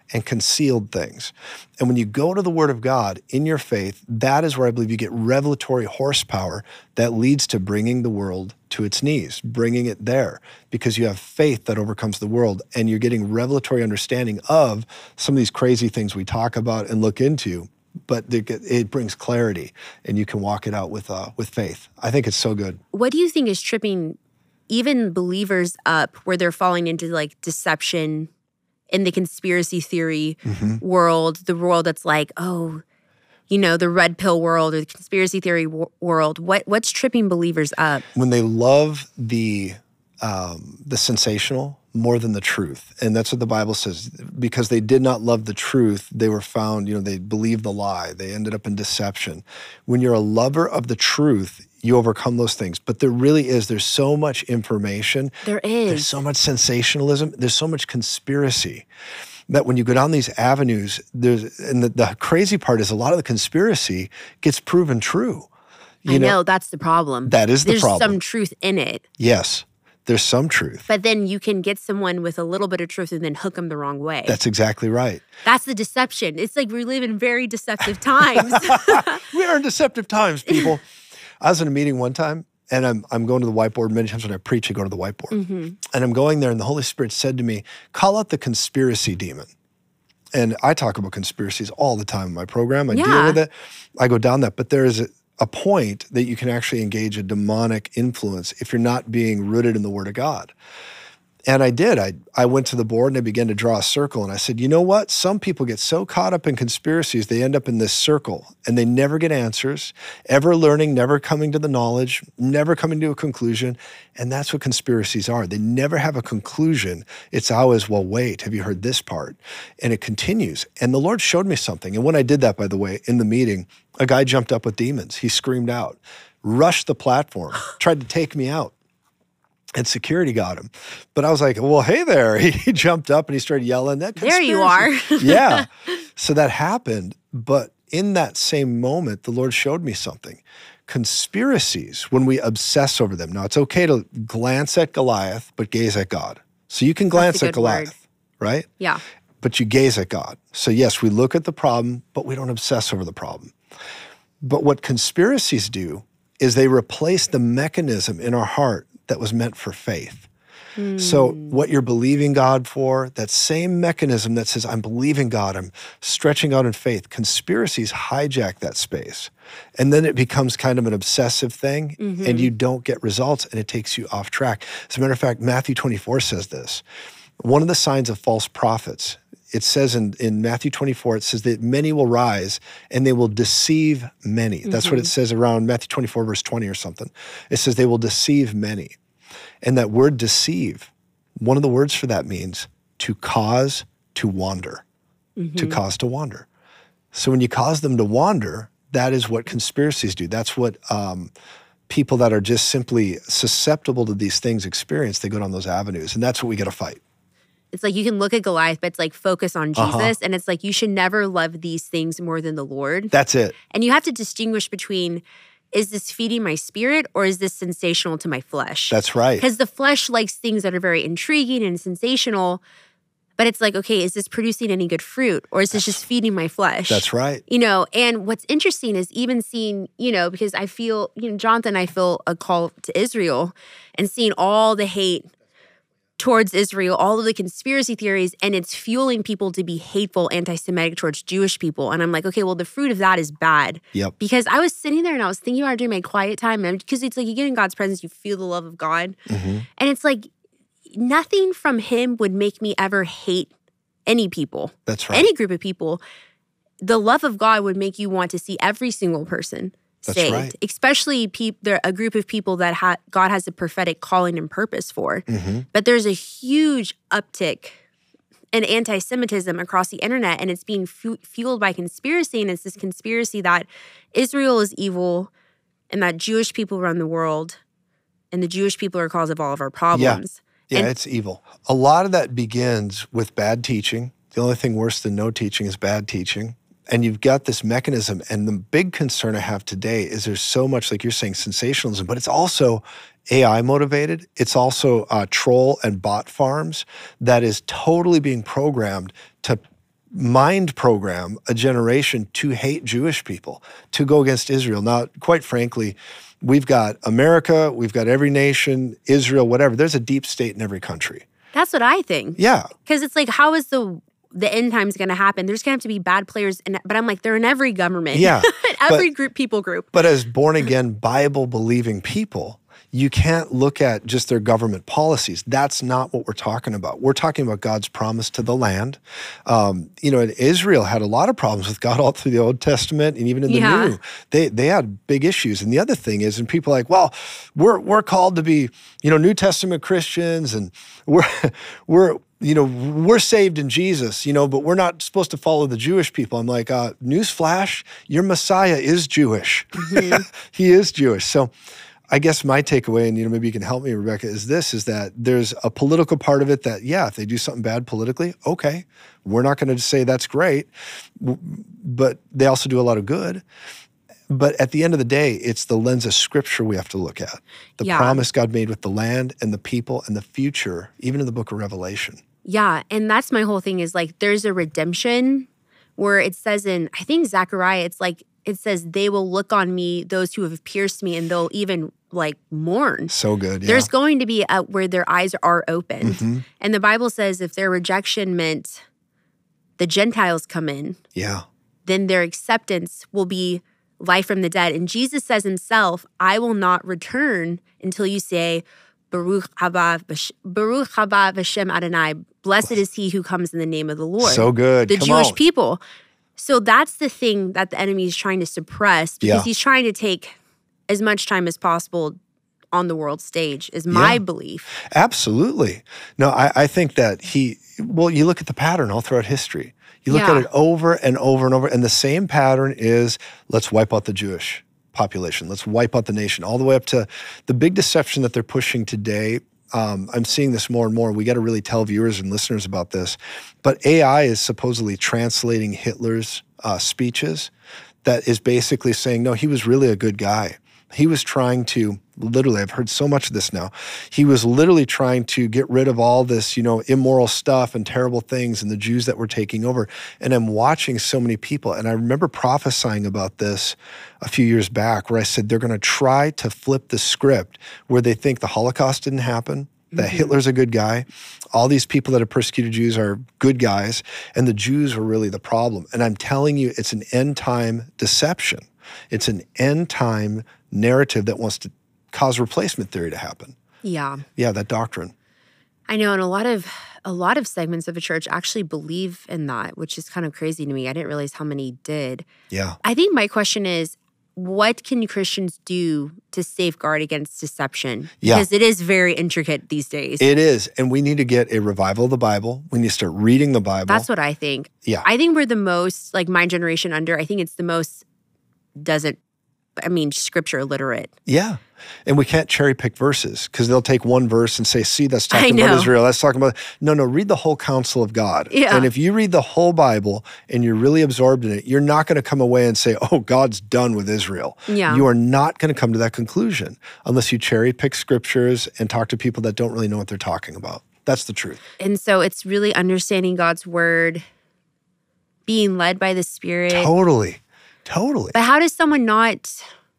and concealed things. And when you go to the Word of God in your faith, that is where I believe you get revelatory horsepower that leads to bringing the world to its knees, bringing it there, because you have faith that overcomes the world, and you're getting revelatory understanding of some of these crazy things we talk about and look into, but it brings clarity, and you can walk it out with uh, with faith. I think it's so good. What do you think is tripping even believers up where they're falling into like deception in the conspiracy theory mm-hmm. world, the world that's like, oh, you know, the red pill world or the conspiracy theory w- world? What what's tripping believers up? When they love the um, the sensational more than the truth. And that's what the Bible says. Because they did not love the truth, they were found, you know, they believed the lie. They ended up in deception. When you're a lover of the truth, you overcome those things. But there really is, there's so much information. There is. There's so much sensationalism. There's so much conspiracy that when you go down these avenues, there's, and the, the crazy part is a lot of the conspiracy gets proven true. You I know, know, that's the problem. That is the there's problem. There's some truth in it. Yes. There's some truth. But then you can get someone with a little bit of truth and then hook them the wrong way. That's exactly right. That's the deception. It's like we live in very deceptive times. We are in deceptive times, people. I was in a meeting one time, and I'm I'm going to the whiteboard. Many times when I preach, I go to the whiteboard. Mm-hmm. And I'm going there, and the Holy Spirit said to me, call out the conspiracy demon. And I talk about conspiracies all the time in my program. I yeah. deal with it. I go down that. But there is a, a point that you can actually engage a demonic influence if you're not being rooted in the Word of God. And I did. I I went to the board and I began to draw a circle. And I said, you know what? Some people get so caught up in conspiracies, they end up in this circle and they never get answers, ever learning, never coming to the knowledge, never coming to a conclusion. And that's what conspiracies are. They never have a conclusion. It's always, well, wait, have you heard this part? And it continues. And the Lord showed me something. And when I did that, by the way, in the meeting, a guy jumped up with demons. He screamed out, rushed the platform, tried to take me out. And security got him. But I was like, well, hey there. He jumped up and he started yelling. That conspiracy. There you are. Yeah. So that happened. But in that same moment, the Lord showed me something. Conspiracies, when we obsess over them. Now, it's okay to glance at Goliath, but gaze at God. So you can glance at Goliath, word. Right? Yeah. But you gaze at God. So yes, we look at the problem, but we don't obsess over the problem. But what conspiracies do is they replace the mechanism in our heart that was meant for faith. Mm. So what you're believing God for, that same mechanism that says, I'm believing God, I'm stretching out in faith, conspiracies hijack that space. And then it becomes kind of an obsessive thing, mm-hmm. and you don't get results, and it takes you off track. As a matter of fact, Matthew twenty-four says this. One of the signs of false prophets, it says in, in Matthew twenty-four, it says that many will rise and they will deceive many. Mm-hmm. That's what it says around Matthew twenty-four, verse twenty or something. It says they will deceive many. And that word deceive, one of the words for that means to cause to wander, mm-hmm. to cause to wander. So when you cause them to wander, that is what conspiracies do. That's what um, people that are just simply susceptible to these things experience. They go down those avenues, and that's what we got to fight. It's like you can look at Goliath, but it's like focus on Jesus. Uh-huh. And it's like you should never love these things more than the Lord. That's it. And you have to distinguish between, is this feeding my spirit or is this sensational to my flesh? That's right. Because the flesh likes things that are very intriguing and sensational. But it's like, okay, is this producing any good fruit or is this that's, just feeding my flesh? That's right. You know, and what's interesting is even seeing, you know, because I feel, you know, Jonathan, I feel a call to Israel and seeing all the hate towards Israel, all of the conspiracy theories, and it's fueling people to be hateful, anti-Semitic towards Jewish people. And I'm like, okay, well, the fruit of that is bad. Yep. Because I was sitting there and I was thinking about it during my quiet time, because it's like you get in God's presence, you feel the love of God. Mm-hmm. And it's like nothing from him would make me ever hate any people. That's right. Any group of people. The love of God would make you want to see every single person That's saved, right. especially pe- there a group of people that ha- God has a prophetic calling and purpose for. Mm-hmm. But there's a huge uptick in anti-Semitism across the internet, and it's being fu- fueled by conspiracy. And it's this conspiracy that Israel is evil, and that Jewish people run the world, and the Jewish people are cause of all of our problems. Yeah, yeah and- it's evil. A lot of that begins with bad teaching. The only thing worse than no teaching is bad teaching. And you've got this mechanism, and the big concern I have today is there's so much, like you're saying, sensationalism, but it's also A I motivated. It's also uh, troll and bot farms that is totally being programmed to mind program a generation to hate Jewish people, to go against Israel. Now, quite frankly, we've got America, we've got every nation, Israel, whatever. There's a deep state in every country. That's what I think. Yeah. Because it's like, how is the the end times going to happen? There's going to have to be bad players, in, but I'm like, they're in every government. Yeah. every but, group, people group. But as born-again, Bible-believing people, you can't look at just their government policies. That's not what we're talking about. We're talking about God's promise to the land. Um, you know, Israel had a lot of problems with God all through the Old Testament and even in the Yeah. New. They they had big issues. And the other thing is, and people are like, well, we're we're called to be, you know, New Testament Christians, and we're we're you know, we're saved in Jesus, you know, but we're not supposed to follow the Jewish people. I'm like, uh, newsflash, your Messiah is Jewish. Mm-hmm. He is Jewish. So I guess my takeaway, and you know, maybe you can help me, Rebecca, is this, is that there's a political part of it that, yeah, if they do something bad politically, okay, we're not going to say that's great, but they also do a lot of good. But at the end of the day, it's the lens of Scripture we have to look at. The Yeah. promise God made with the land and the people and the future, even in the book of Revelation. Yeah, and that's my whole thing is like there's a redemption where it says in, I think Zechariah, it's like, it says, they will look on me, those who have pierced me, and they'll even like mourn. So good, yeah. There's going to be a, where their eyes are opened. Mm-hmm. And the Bible says if their rejection meant the Gentiles come in, Yeah. then their acceptance will be life from the dead. And Jesus says himself, I will not return until you say, Baruch haba, Bash- Baruch haba v'shem Adonai. Blessed is he who comes in the name of the Lord. So good. The Come Jewish on. people. So that's the thing that the enemy is trying to suppress because Yeah. he's trying to take as much time as possible on the world stage, is my Yeah. belief. Absolutely. No, I, I think that he, well, you look at the pattern all throughout history. You look Yeah. at it over and over and over, and the same pattern is, let's wipe out the Jewish population. Let's wipe out the nation, all the way up to the big deception that they're pushing today. Um, I'm seeing this more and more. We got to really tell viewers and listeners about this. But A I is supposedly translating Hitler's uh, speeches that is basically saying, no, he was really a good guy. He was trying to, literally, I've heard so much of this now, he was literally trying to get rid of all this, you know, immoral stuff and terrible things and the Jews that were taking over. And I'm watching so many people, and I remember prophesying about this a few years back where I said they're going to try to flip the script where they think the Holocaust didn't happen, that mm-hmm. Hitler's a good guy, all these people that have persecuted Jews are good guys, and the Jews were really the problem. And I'm telling you, it's an end-time deception. It's an end-time narrative that wants to cause replacement theory to happen. Yeah. Yeah, that doctrine. I know, and a lot of a lot of segments of the church actually believe in that, which is kind of crazy to me. I didn't realize how many did. Yeah. I think my question is, what can Christians do to safeguard against deception? Yeah. Because it is very intricate these days. It is, and we need to get a revival of the Bible. We need to start reading the Bible. That's what I think. Yeah. I think we're the most, like my generation under, I think it's the most doesn't, I mean, scripture illiterate. Yeah. And we can't cherry pick verses because they'll take one verse and say, see, that's I talking know. about Israel. That's talking about, no, no, read the whole counsel of God. Yeah. And if you read the whole Bible and you're really absorbed in it, you're not going to come away and say, oh, God's done with Israel. Yeah. You are not going to come to that conclusion unless you cherry pick scriptures and talk to people that don't really know what they're talking about. That's the truth. And so it's really understanding God's word, being led by the Spirit. Totally. Totally. But how does someone not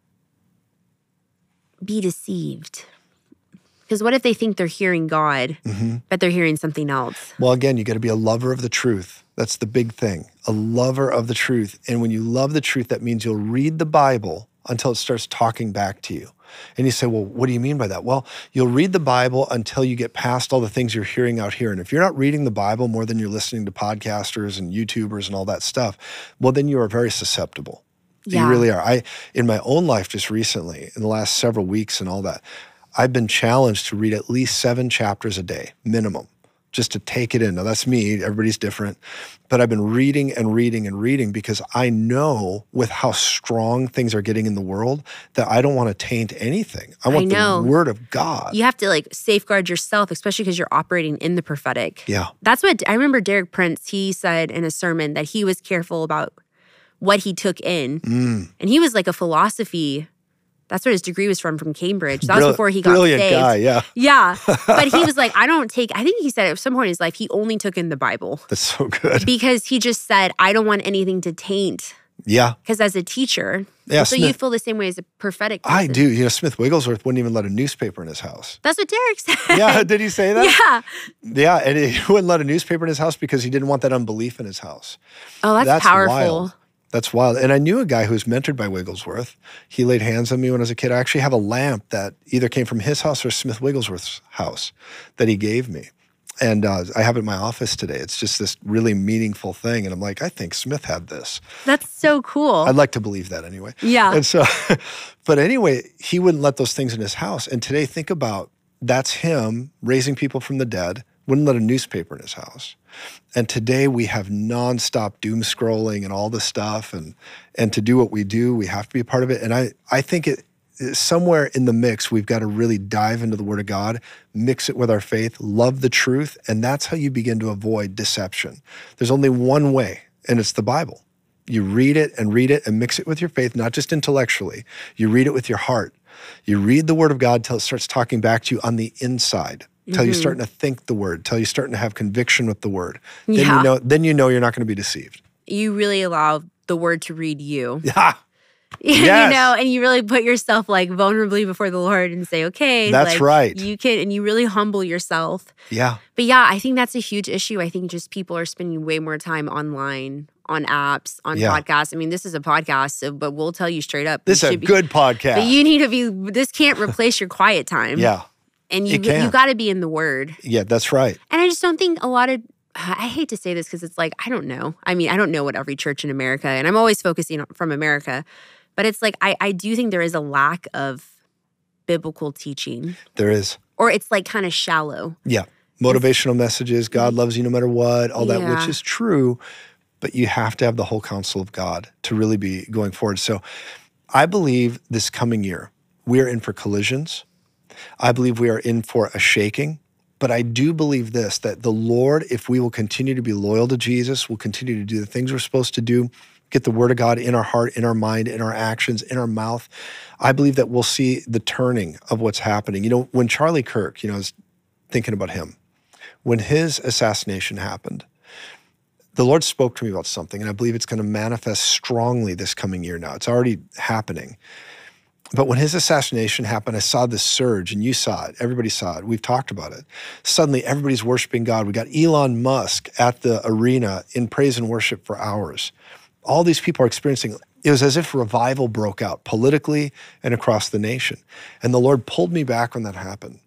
be deceived? Because what if they think they're hearing God, Mm-hmm. but they're hearing something else? Well, again, you got to be a lover of the truth. That's the big thing, a lover of the truth. And when you love the truth, that means you'll read the Bible until it starts talking back to you. And you say, well, what do you mean by that? Well, you'll read the Bible until you get past all the things you're hearing out here. And if you're not reading the Bible more than you're listening to podcasters and YouTubers and all that stuff, well, then you are very susceptible. Yeah. You really are. I, in my own life just recently, in the last several weeks and all that, I've been challenged to read at least seven chapters a day, minimum, just to take it in. Now, that's me. Everybody's different. But I've been reading and reading and reading because I know with how strong things are getting in the world that I don't want to taint anything. I want I know. the Word of God. You have to like safeguard yourself, especially because you're operating in the prophetic. Yeah. That's what I remember Derek Prince, he said in a sermon that he was careful about what he took in. Mm. And he was like a philosophy That's what his degree was from, from Cambridge. That was Brill- before he got brilliant saved. guy, yeah. Yeah. But he was like, I don't take, I think he said at some point in his life, he only took in the Bible. That's so good. Because he just said, I don't want anything to taint. Yeah. Because as a teacher, Yeah, so Smith- you feel the same way as a prophetic person. I do. You know, Smith Wigglesworth wouldn't even let a newspaper in his house. That's what Derek said. Yeah, did he say that? Yeah. Yeah, and he wouldn't let a newspaper in his house because he didn't want that unbelief in his house. Oh, that's, That's powerful. wild. That's wild. And I knew a guy who was mentored by Wigglesworth. He laid hands on me when I was a kid. I actually have a lamp that either came from his house or Smith Wigglesworth's house that he gave me. And uh, I have it in my office today. It's just this really meaningful thing. And I'm like, I think Smith had this. That's so cool. I'd like to believe that anyway. Yeah. And so, but anyway, he wouldn't let those things in his house. And today, think about that's him raising people from the dead, wouldn't let a newspaper in his house. And today we have nonstop doom scrolling and all this stuff. And and to do what we do, we have to be a part of it. And I, I think it somewhere in the mix, we've got to really dive into the Word of God, mix it with our faith, love the truth, and that's how you begin to avoid deception. There's only one way, and it's the Bible. You read it and read it and mix it with your faith, not just intellectually. You read it with your heart. You read the Word of God till it starts talking back to you on the inside, till Mhm. you're starting to think the Word, till you're starting to have conviction with the Word. Then Yeah. you know, then you know you're not going to be deceived. You really allow the Word to read you. Yeah. You Yes. know, and you really put yourself like vulnerably before the Lord and say, okay, That's like, right. You can, and you really humble yourself. Yeah. But yeah, I think that's a huge issue. I think just people are spending way more time online, on apps, on Yeah. podcasts. I mean, this is a podcast, so, but we'll tell you straight up. This you is a should be- good podcast. But you need to be, this can't replace your quiet time. Yeah. And you, It can't. you got to be in the Word. Yeah, that's right. And I just don't think a lot of, I hate to say this because it's like, I don't know. I mean, I don't know what every church in America, and I'm always focusing on, from America, but it's like, I, I do think there is a lack of biblical teaching, There is. or it's like kind of shallow. Yeah. Motivational messages, God loves you no matter what, all that, Yeah. which is true, but you have to have the whole counsel of God to really be going forward. So I believe this coming year, we're in for collisions. I believe we are in for a shaking. But I do believe this, that the Lord, if we will continue to be loyal to Jesus, will continue to do the things we're supposed to do, get the Word of God in our heart, in our mind, in our actions, in our mouth, I believe that we'll see the turning of what's happening. You know, when Charlie Kirk, you know, I was thinking about him, when his assassination happened, the Lord spoke to me about something, and I believe it's going to manifest strongly this coming year now. It's already happening. But when his assassination happened, I saw this surge, and you saw it. Everybody saw it. We've talked about it. Suddenly, everybody's worshiping God. We got Elon Musk at the arena in praise and worship for hours. All these people are experiencing, it was as if revival broke out politically and across the nation. And the Lord pulled me back when that happened.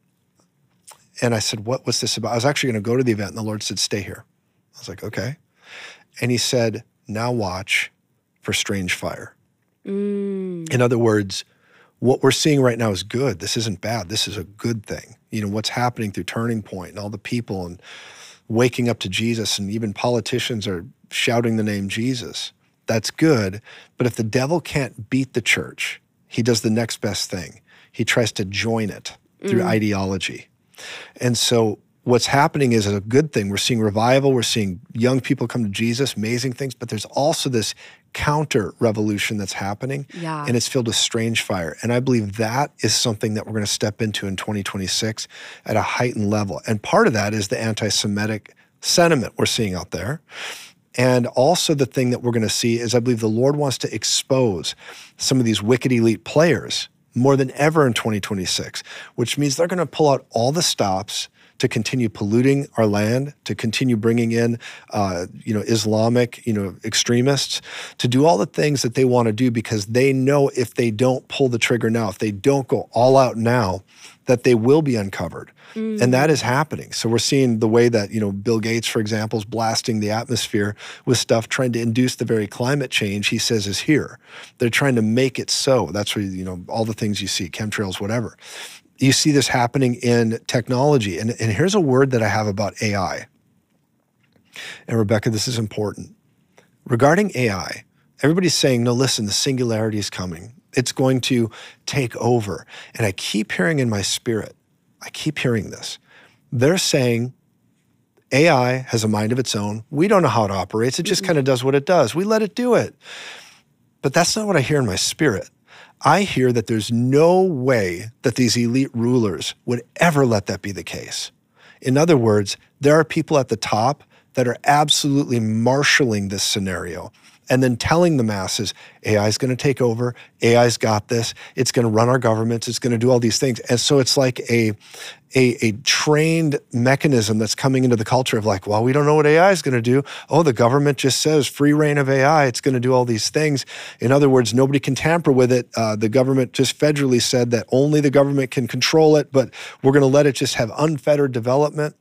And I said, what was this about? I was actually going to go to the event, and the Lord said, stay here. I was like, okay. And he said, now watch for strange fire. Mm. In other words, what we're seeing right now is good. This isn't bad. This is a good thing. You know, what's happening through Turning Point and all the people and waking up to Jesus, and even politicians are shouting the name Jesus. That's good. But if the devil can't beat the church, he does the next best thing. He tries to join it through Mm. ideology. And so what's happening is a good thing. We're seeing revival. We're seeing young people come to Jesus, amazing things. But there's also this counter revolution that's happening. Yeah. And it's filled with strange fire. And I believe that is something that we're going to step into in twenty twenty-six at a heightened level. And part of that is the anti-Semitic sentiment we're seeing out there. And also the thing that we're going to see is I believe the Lord wants to expose some of these wicked elite players more than ever in twenty twenty-six, which means they're going to pull out all the stops to continue polluting our land, to continue bringing in, uh, you know, Islamic, you know, extremists, to do all the things that they want to do because they know if they don't pull the trigger now, if they don't go all out now, that they will be uncovered. Mm. And that is happening. So we're seeing the way that, you know, Bill Gates, for example, is blasting the atmosphere with stuff trying to induce the very climate change he says is here. They're trying to make it so. That's where, you know, all the things you see, chemtrails, whatever. You see this happening in technology. And, and here's a word that I have about A I. And Rebecca, this is important. Regarding A I, everybody's saying, no, listen, the singularity is coming. It's going to take over. And I keep hearing in my spirit, I keep hearing this. They're saying A I has a mind of its own. We don't know how it operates. It just kind of does what it does. We let it do it. But that's not what I hear in my spirit. I hear that there's no way that these elite rulers would ever let that be the case. In other words, there are people at the top that are absolutely marshaling this scenario and then telling the masses, A I is going to take over, A I's got this, it's going to run our governments, it's going to do all these things. And so it's like a, a, a trained mechanism that's coming into the culture of like, well, we don't know what A I is going to do. Oh, the government just says free reign of A I, it's going to do all these things. In other words, nobody can tamper with it. Uh, the government just federally said that only the government can control it, but we're going to let it just have unfettered development.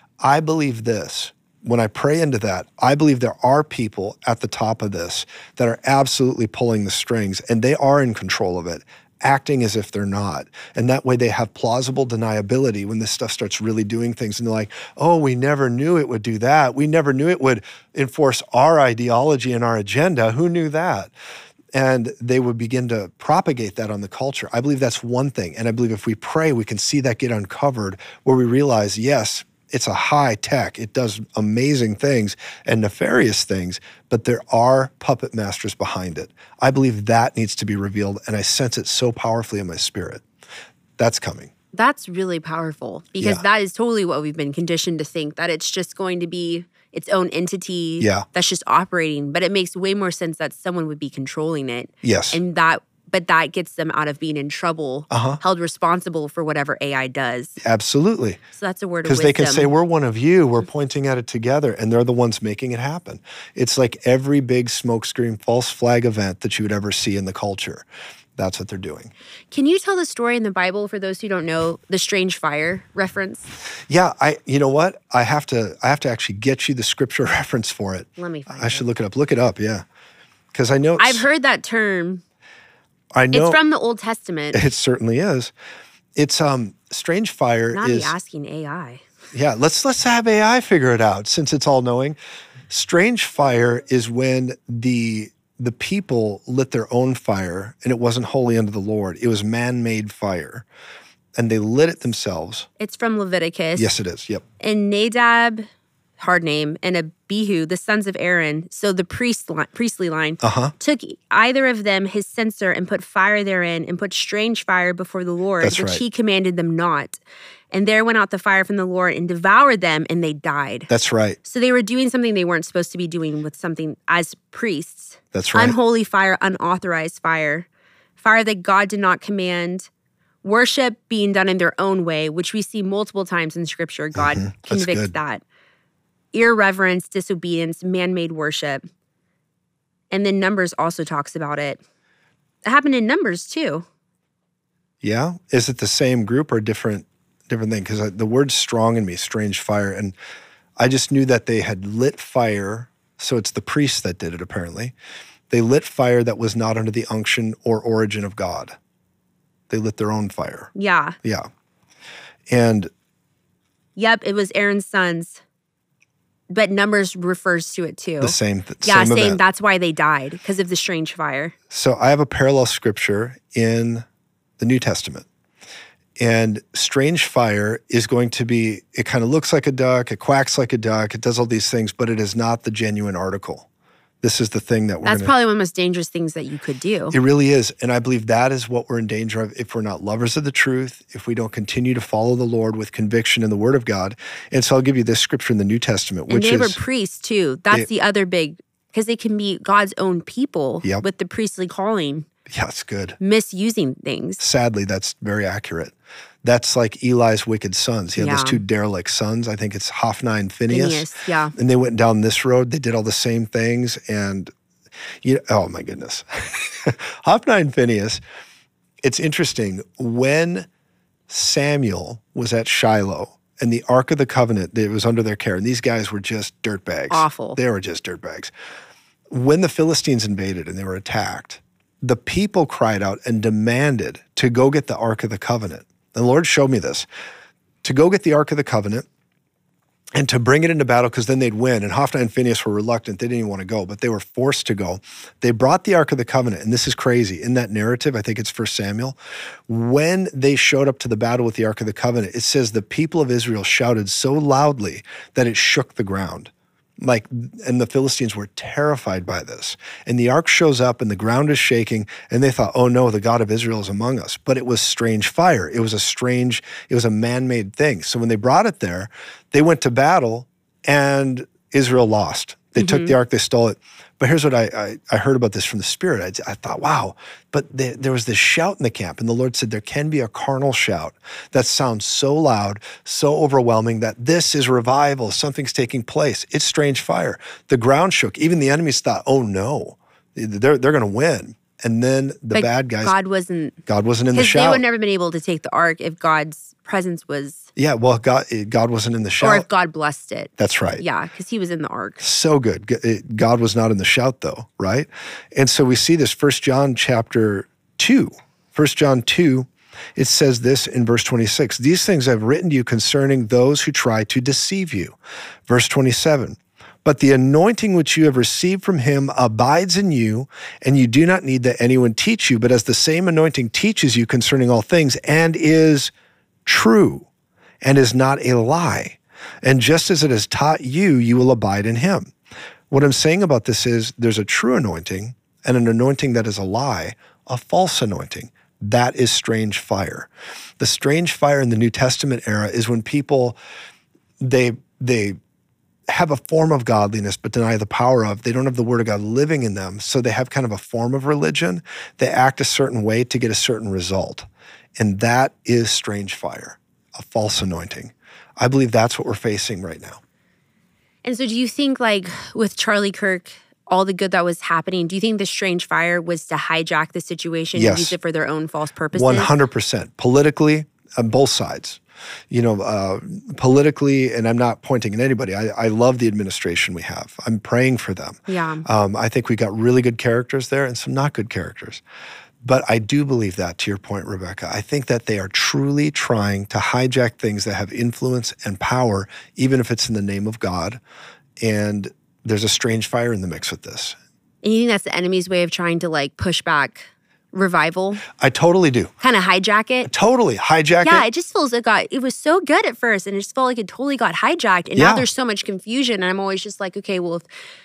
I believe this. When I pray into that, I believe there are people at the top of this that are absolutely pulling the strings, and they are in control of it, acting as if they're not. And that way they have plausible deniability when this stuff starts really doing things. And they're like, oh, we never knew it would do that. We never knew it would enforce our ideology and our agenda. Who knew that? And they would begin to propagate that on the culture. I believe that's one thing. And I believe if we pray, we can see that get uncovered where we realize, yes, it's a high tech. It does amazing things and nefarious things, but there are puppet masters behind it. I believe that needs to be revealed, and I sense it so powerfully in my spirit. That's coming. That's really powerful because Yeah. that is totally what we've been conditioned to think, that it's just going to be its own entity Yeah. that's just operating. But it makes way more sense that someone would be controlling it. Yes. And that, but that gets them out of being in trouble, Uh-huh. held responsible for whatever A I does. Absolutely. So that's a word of Because wisdom. they can say, we're one of you, we're pointing at it together, and they're the ones making it happen. It's like every big smokescreen, false flag event that you would ever see in the culture. That's what they're doing. Can you tell the story in the Bible for those who don't know, the strange fire reference? Yeah, I. You know what? I have to. I have to actually get you the scripture reference for it. Let me find I it. should look it up. Look it up. Yeah, because I know. It's, I've heard that term. I know It's from the Old Testament. it certainly is. It's um strange fire Not is be asking A I. yeah. Let's let's have A I figure it out since it's all knowing. Strange fire is when the the people lit their own fire and it wasn't holy unto the Lord. It was man-made fire, and they lit it themselves. It's from Leviticus. Yes, it is. Yep. And Nadab, hard name, and Abihu, the sons of Aaron, so the priest li- priestly line, Uh-huh. took either of them his censer and put fire therein and put strange fire before the Lord, That's which right. he commanded them not. And there went out the fire from the Lord and devoured them, and they died. That's right. So they were doing something they weren't supposed to be doing with something as priests. That's right. Unholy fire, unauthorized fire, fire that God did not command. Worship being done in their own way, which we see multiple times in Scripture. God Mhm. That's convicts good. that. Irreverence, disobedience, man-made worship. And then Numbers also talks about it. It happened in Numbers too. Yeah. Is it the same group or different different thing? Because the word's strong in me, strange fire. And I just knew that they had lit fire. So it's the priests that did it, apparently. They lit fire that was not under the unction or origin of God. They lit their own fire. Yeah. Yeah. And Yep, it was Aaron's sons. But Numbers refers to it too. the same, th- yeah, same saying event. that's why they died, because of the strange fire. So I have a parallel scripture in the New Testament. And strange fire is going to be, it kind of looks like a duck, it quacks like a duck, it does all these things, but it is not the genuine article. This is the thing that we're That's gonna, probably one of the most dangerous things that you could do. It really is. And I believe that is what we're in danger of if we're not lovers of the truth, if we don't continue to follow the Lord with conviction in the Word of God. And so I'll give you this scripture in the New Testament, And which they were is, priests too. That's They- the other big, because they can be God's own people Yep. with the priestly calling, yeah, it's good. misusing things. Sadly, that's very accurate. That's like Eli's wicked sons. He had those Yeah. two derelict sons. I think it's Hophni and Phinehas. Phineas, yeah. And they went down this road. They did all the same things. And, you oh my goodness. Hophni and Phinehas, it's interesting. When Samuel was at Shiloh and the Ark of the Covenant, it was under their care. And these guys were just dirtbags. Awful. They were just dirtbags. When the Philistines invaded and they were attacked, the people cried out and demanded to go get the Ark of the Covenant. And the Lord showed me this, to go get the Ark of the Covenant and to bring it into battle because then they'd win. And Hophni and Phinehas were reluctant. They didn't even want to go, but they were forced to go. They brought the Ark of the Covenant, and this is crazy. In that narrative, I think it's First Samuel, when they showed up to the battle with the Ark of the Covenant, it says the people of Israel shouted so loudly that it shook the ground. Like, and the Philistines were terrified by this. And the ark shows up and the ground is shaking and they thought, oh no, the God of Israel is among us. But it was strange fire. It was a strange, it was a man-made thing. So when they brought it there, they went to battle and Israel lost. They mm-hmm. took the ark, they stole it. But here's what I, I, I heard about this from the Spirit. I, I thought, wow. But they, there was this shout in the camp, and the Lord said there can be a carnal shout that sounds so loud, so overwhelming that this is revival. Something's taking place. It's strange fire. The ground shook. Even the enemies thought, oh no, they're, they're going to win. And then the but bad guys. God wasn't. God wasn't in the shout. Because they would have never been able to take the ark if God's presence was. Yeah, well, God, God wasn't in the shout. Or if God blessed it. That's right. Yeah, because he was in the ark. So good. God was not in the shout, though, right? And so we see this First John chapter two. First John two, it says this in verse twenty-six. These things I've written to you concerning those who try to deceive you. Verse twenty-seven. But the anointing which you have received from him abides in you, and you do not need that anyone teach you, but as the same anointing teaches you concerning all things, and is true, and is not a lie. And just as it has taught you, you will abide in him. What I'm saying about this is there's a true anointing and an anointing that is a lie, a false anointing. That is strange fire. The strange fire in the New Testament era is when people, they, they, have a form of godliness but deny the power of. They don't have the word of God living in them, so they have kind of a form of religion. They act a certain way to get a certain result. And that is strange fire, a false anointing. I believe that's what we're facing right now. And so do you think, like, with Charlie Kirk, all the good that was happening, do you think the strange fire was to hijack the situation yes. and use it for their own false purposes? one hundred percent. Politically, on both sides. You know, uh, politically, and I'm not pointing at anybody. I, I love the administration we have. I'm praying for them. Yeah. Um, I think we got really good characters there and some not good characters. But I do believe that, to your point, Rebecca. I think that they are truly trying to hijack things that have influence and power, even if it's in the name of God. And there's a strange fire in the mix with this. And you think that's the enemy's way of trying to, like, push back revival? I totally do. Kind of hijack it? Totally. Hijack yeah, it. Yeah, it just feels it got, it was so good at first and it just felt like it totally got hijacked. And yeah. now there's so much confusion. And I'm always just like, okay, well, if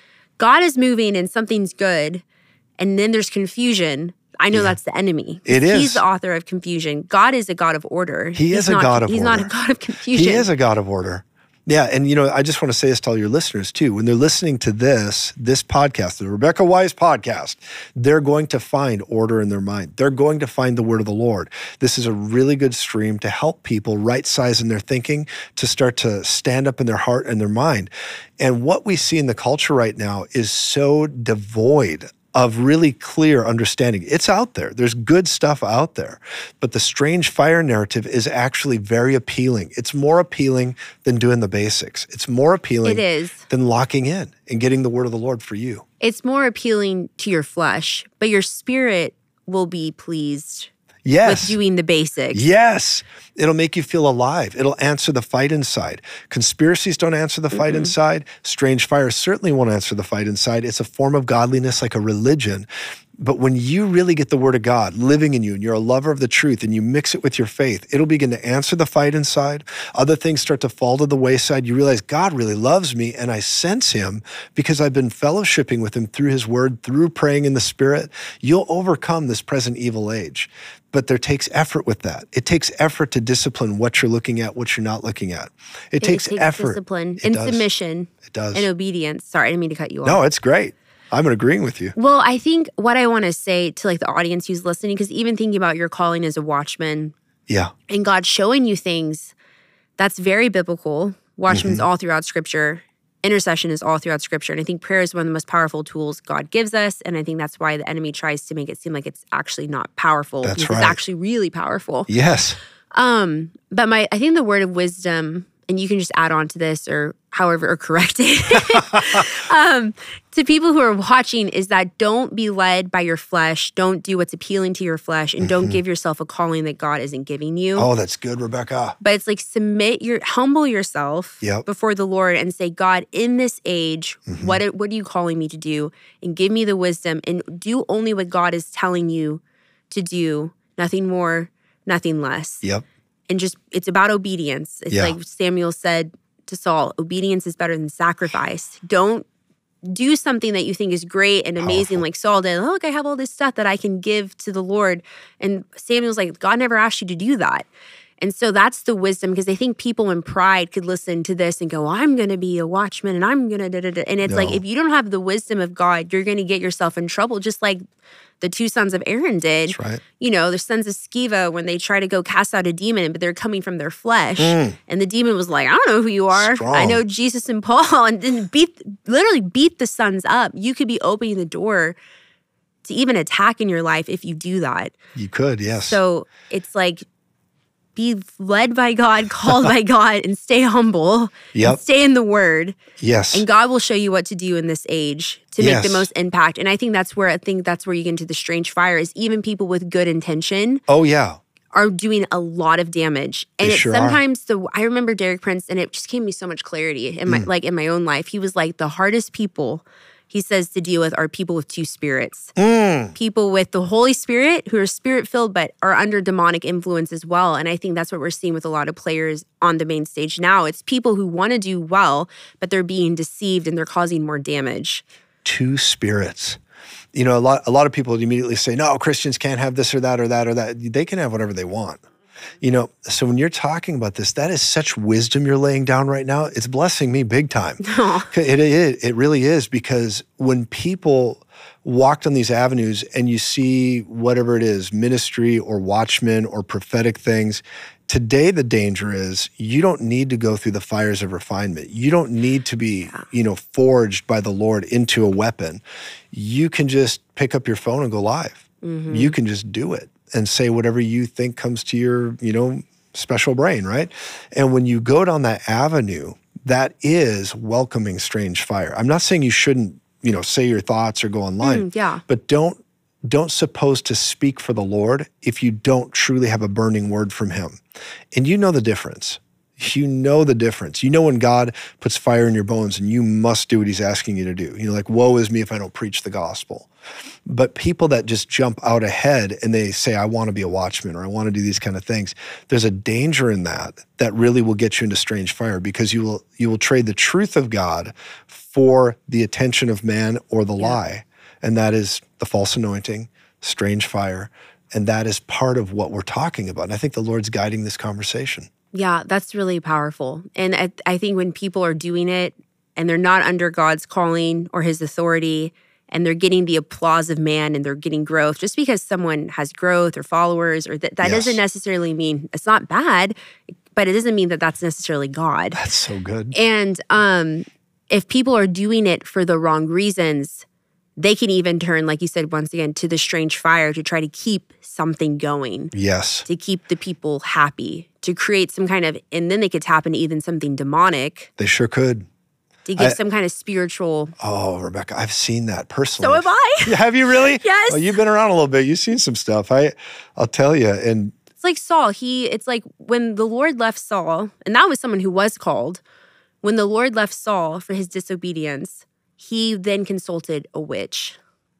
God is moving and something's good and then there's confusion, I know yeah. that's the enemy. It is. He's the author of confusion. God is a God of order. He he's is a not, God of he's order. He's not a God of confusion. He is a God of order. Yeah, and you know, I just want to say this to all your listeners too. When they're listening to this, this podcast, the Rebecca Wise podcast, they're going to find order in their mind. They're going to find the word of the Lord. This is a really good stream to help people right size in their thinking, to start to stand up in their heart and their mind. And what we see in the culture right now is so devoid of really clear understanding. It's out there. There's good stuff out there. But the strange fire narrative is actually very appealing. It's more appealing than doing the basics. It's more appealing it is. than locking in and getting the word of the Lord for you. It's more appealing to your flesh, but your spirit will be pleased yes. with doing the basics. Yes. It'll make you feel alive. It'll answer the fight inside. Conspiracies don't answer the fight mm-hmm. inside. Strange fire certainly won't answer the fight inside. It's a form of godliness like a religion. But when you really get the word of God living in you and you're a lover of the truth and you mix it with your faith, it'll begin to answer the fight inside. Other things start to fall to the wayside. You realize God really loves me and I sense him because I've been fellowshipping with him through his word, through praying in the Spirit. You'll overcome this present evil age. But there takes effort with that. It takes effort to discipline what you're looking at, what you're not looking at. It, it takes, takes effort. discipline it and does. submission. It does. And obedience. Sorry, I didn't mean to cut you off. No, it's great. I'm agreeing with you. Well, I think what I want to say to like the audience who's listening, because even thinking about your calling as a watchman, yeah, and God showing you things, that's very biblical. Watchman's mm-hmm. all throughout Scripture. Intercession is all throughout Scripture. And I think prayer is one of the most powerful tools God gives us. And I think that's why the enemy tries to make it seem like it's actually not powerful. That's because right. It's actually really powerful. Yes. Um, but my, I think the word of wisdom, and you can just add on to this or however, or correct it, um, to people who are watching is that don't be led by your flesh. Don't do what's appealing to your flesh and mm-hmm. don't give yourself a calling that God isn't giving you. Oh, that's good, Rebecca. But it's like submit your, humble yourself yep. before the Lord and say, God, in this age, mm-hmm. what, what are you calling me to do? And give me the wisdom and do only what God is telling you to do. Nothing more, nothing less. Yep. And just, it's about obedience. It's yeah. like Samuel said, to Saul, obedience is better than sacrifice. Don't do something that you think is great and amazing, Powerful. like Saul did. Oh, look, I have all this stuff that I can give to the Lord. And Samuel's like, God never asked you to do that. And so that's the wisdom, because I think people in pride could listen to this and go, well, I'm going to be a watchman and I'm going to da da da. And it's No. like, if you don't have the wisdom of God, you're going to get yourself in trouble, just like the two sons of Aaron did. That's right. You know, the sons of Sceva, when they try to go cast out a demon, but they're coming from their flesh. Mm. And the demon was like, I don't know who you are. Strong. I know Jesus and Paul. And then beat, literally beat the sons up. You could be opening the door to even attack in your life if you do that. You could, yes. So it's like, be led by God, called by God, and stay humble. Yep. And stay in the word. Yes. And God will show you what to do in this age to make Yes. the most impact. And I think that's where I think that's where you get into the strange fire, is even people with good intention Oh, yeah. are doing a lot of damage. And They it's sure are. sometimes the I remember Derek Prince, and it just gave me so much clarity in my Mm. like in my own life. He was like, the hardest people, he says, to deal with are people with two spirits. Mm. People with the Holy Spirit who are spirit-filled but are under demonic influence as well. And I think that's what we're seeing with a lot of players on the main stage now. It's people who want to do well, but they're being deceived and they're causing more damage. Two spirits. You know, a lot a lot of people immediately say, no, Christians can't have this or that or that or that. They can have whatever they want. You know, so when you're talking about this, that is such wisdom you're laying down right now. It's blessing me big time. It, it, it really is, because when people walked on these avenues and you see whatever it is, ministry or watchmen or prophetic things, today the danger is you don't need to go through the fires of refinement. You don't need to be, you know, forged by the Lord into a weapon. You can just pick up your phone and go live. Mm-hmm. You can just do it and say whatever you think comes to your, you know, special brain, right? And when you go down that avenue, that is welcoming strange fire. I'm not saying you shouldn't, you know, say your thoughts or go online, Mm, yeah. but don't don't suppose to speak for the Lord if you don't truly have a burning word from him. And you know the difference. You know the difference. You know when God puts fire in your bones and you must do what he's asking you to do. You know, like, woe is me if I don't preach the gospel. But people that just jump out ahead and they say, I want to be a watchman or I want to do these kind of things, there's a danger in that that really will get you into strange fire, because you will you will trade the truth of God for the attention of man or the Yeah. lie. And that is the false anointing, strange fire. And that is part of what we're talking about. And I think the Lord's guiding this conversation. Yeah, that's really powerful. And I, I think when people are doing it and they're not under God's calling or his authority, and they're getting the applause of man and they're getting growth, just because someone has growth or followers, or that, that Yes. doesn't necessarily mean it's not bad, but it doesn't mean that that's necessarily God. That's so good. And um, if people are doing it for the wrong reasons, they can even turn, like you said, once again, to the strange fire to try to keep something going, Yes. to keep the people happy, to create some kind of, and then they could tap into even something demonic They sure could. to give I- some kind of spiritual. Oh, Rebecca, I've seen that personally. So have I. Yeah, have you really? Yes. Oh, you've been around a little bit. You've seen some stuff. I, I'll tell you. And It's like Saul. He, it's like when the Lord left Saul, and that was someone who was called. When the Lord left Saul for his disobedience, he then consulted a witch.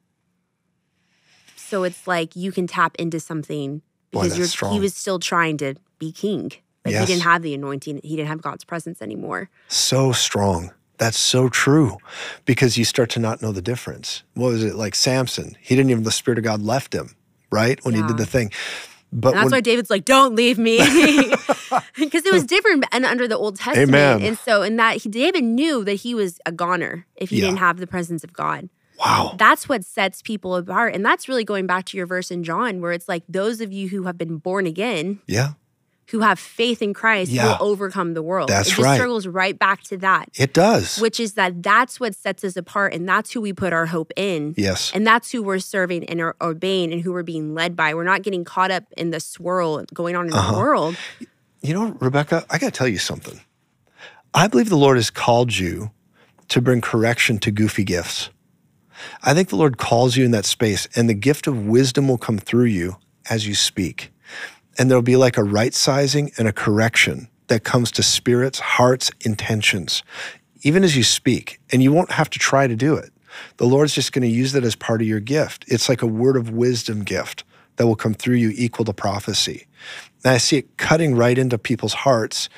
So it's like you can tap into something Boy, because that's you're, strong. he was still trying to be king, but Yes. he didn't have the anointing. He didn't have God's presence anymore. so strong. That's so true, because you start to not know the difference. What was it, like Samson? He didn't even, the Spirit of God left him, right? When he Yeah. did the thing. But And that's when, why David's like, don't leave me. Because it was different and under the Old Testament. Amen. And so in that, he, David knew that he was a goner if he Yeah. didn't have the presence of God. wow. That's what sets people apart. And that's really going back to your verse in John, where it's like those of you who have been born again, Yeah, who have faith in Christ, Yeah. will overcome the world. That's it just right. circles right back to that, it does. which is that that's what sets us apart. And that's who we put our hope in. Yes. And that's who we're serving and are obeying and who we're being led by. We're not getting caught up in the swirl going on in Uh-huh. the world. You know, Rebecca, I got to tell you something. I believe the Lord has called you to bring correction to goofy gifts. I think the Lord calls you in that space, and the gift of wisdom will come through you as you speak. And there'll be like a right sizing and a correction that comes to spirits, hearts, intentions, even as you speak. And you won't have to try to do it. The Lord's just going to use that as part of your gift. It's like a word of wisdom gift that will come through you, equal to prophecy. And I see it cutting right into people's hearts.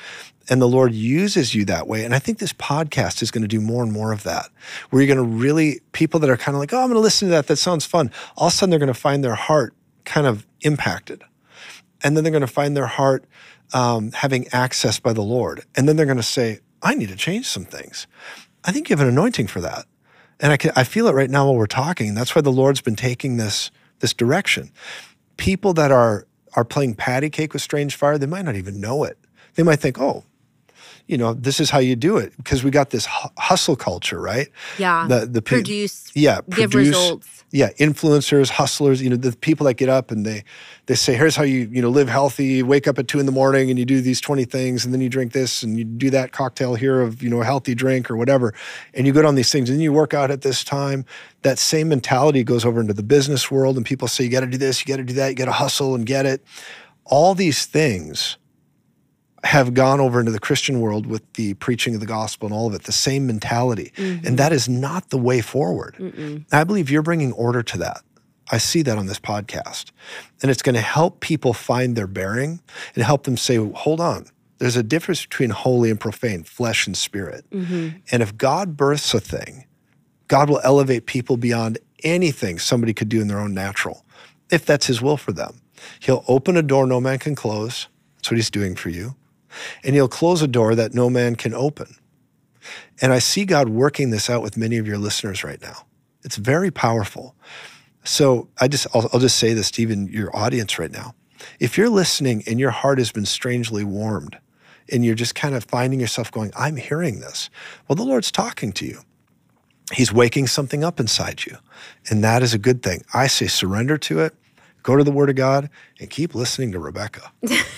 And the Lord uses you that way. And I think this podcast is going to do more and more of that, where you're going to really, people that are kind of like, oh, I'm going to listen to that. That sounds fun. All of a sudden, they're going to find their heart kind of impacted. And then they're going to find their heart um, having access by the Lord. And then they're going to say, I need to change some things. I think you have an anointing for that. And I can, I feel it right now while we're talking. That's why the Lord's been taking this, this direction. People that are, are playing patty cake with strange fire, they might not even know it. They might think, oh, you know, this is how you do it, because we got this hu- hustle culture, right? Yeah. The the pe- produce. Yeah. Give Produce, results. Yeah. Influencers, hustlers. You know, the people that get up and they they say, here's how you you know live healthy. Wake up at two in the morning and you do these twenty things, and then you drink this and you do that cocktail here of you know a healthy drink or whatever, and you go down these things and then you work out at this time. That same mentality goes over into the business world, and people say you got to do this, you got to do that, you got to hustle and get it. All these things have gone over into the Christian world with the preaching of the gospel and all of it, the same mentality. Mm-hmm. And that is not the way forward. Mm-mm. I believe you're bringing order to that. I see that on this podcast. And it's going to help people find their bearing and help them say, hold on, there's a difference between holy and profane, flesh and spirit. Mm-hmm. And if God births a thing, God will elevate people beyond anything somebody could do in their own natural, if that's his will for them. He'll open a door no man can close. That's what he's doing for you. And he'll close a door that no man can open. And I see God working this out with many of your listeners right now. It's very powerful. So I just, I'll, I'll just say this to even your audience right now. If you're listening and your heart has been strangely warmed and you're just kind of finding yourself going, I'm hearing this. Well, the Lord's talking to you. He's waking something up inside you. And that is a good thing. I say surrender to it. Go to the Word of God and keep listening to Rebecca.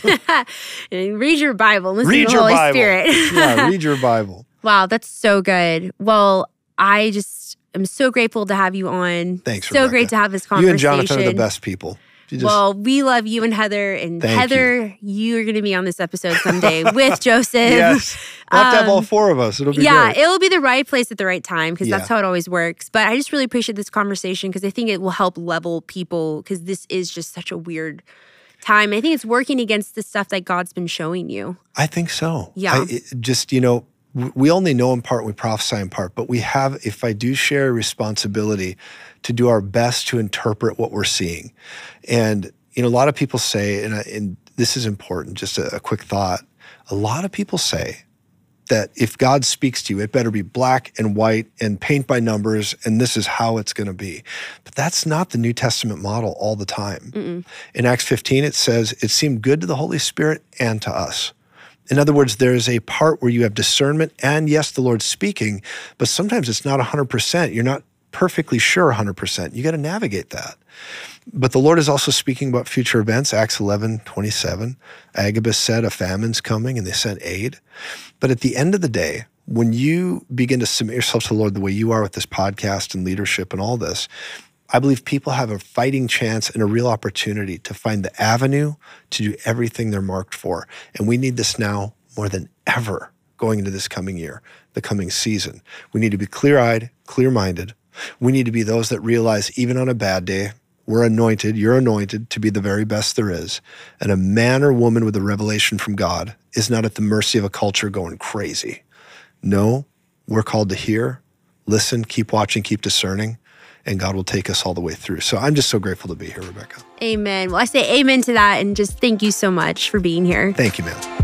And read your Bible. Listen read to the your Holy Bible. Spirit. Yeah, read your Bible. Wow, that's so good. Well, I just am so grateful to have you on. Thanks, So Rebecca. great to have this conversation. You and Jonathan are the best people. You just, well, we love you and Heather. And Thank Heather, you. are going to be on this episode someday with Joseph. yes. We'll have to have all Um, four of us. It'll be yeah, great. it'll be the right place at the right time, because Yeah. that's how it always works. But I just really appreciate this conversation, because I think it will help level people, because this is just such a weird time. I think it's working against the stuff that God's been showing you. I think so. Yeah. I, it, just, you know, w- we only know in part, we prophesy in part, but we have a fiduciary responsibility to do our best to interpret what we're seeing. And, you know, a lot of people say, and, I, and this is important, just a, a quick thought, a lot of people say that if God speaks to you, it better be black and white and paint by numbers, and this is how it's going to be. But that's not the New Testament model all the time. Mm-mm. In Acts fifteen, it says, it seemed good to the Holy Spirit and to us. In other words, there's a part where you have discernment, and yes, the Lord's speaking, but sometimes it's not one hundred percent. You're not perfectly sure one hundred percent. You got to navigate that. But the Lord is also speaking about future events. Acts eleven twenty-seven, Agabus said a famine's coming, and they sent aid. But at the end of the day, when you begin to submit yourself to the Lord the way you are with this podcast and leadership and all this, I believe people have a fighting chance and a real opportunity to find the avenue to do everything they're marked for. And we need this now more than ever going into this coming year, the coming season. We need to be clear-eyed, clear-minded. We need to be those that realize even on a bad day, we're anointed, you're anointed to be the very best there is. And a man or woman with a revelation from God is not at the mercy of a culture going crazy. No, we're called to hear, listen, keep watching, keep discerning, and God will take us all the way through. So I'm just so grateful to be here, Rebecca. Amen. Well, I say amen to that, and just thank you so much for being here. Thank you, man.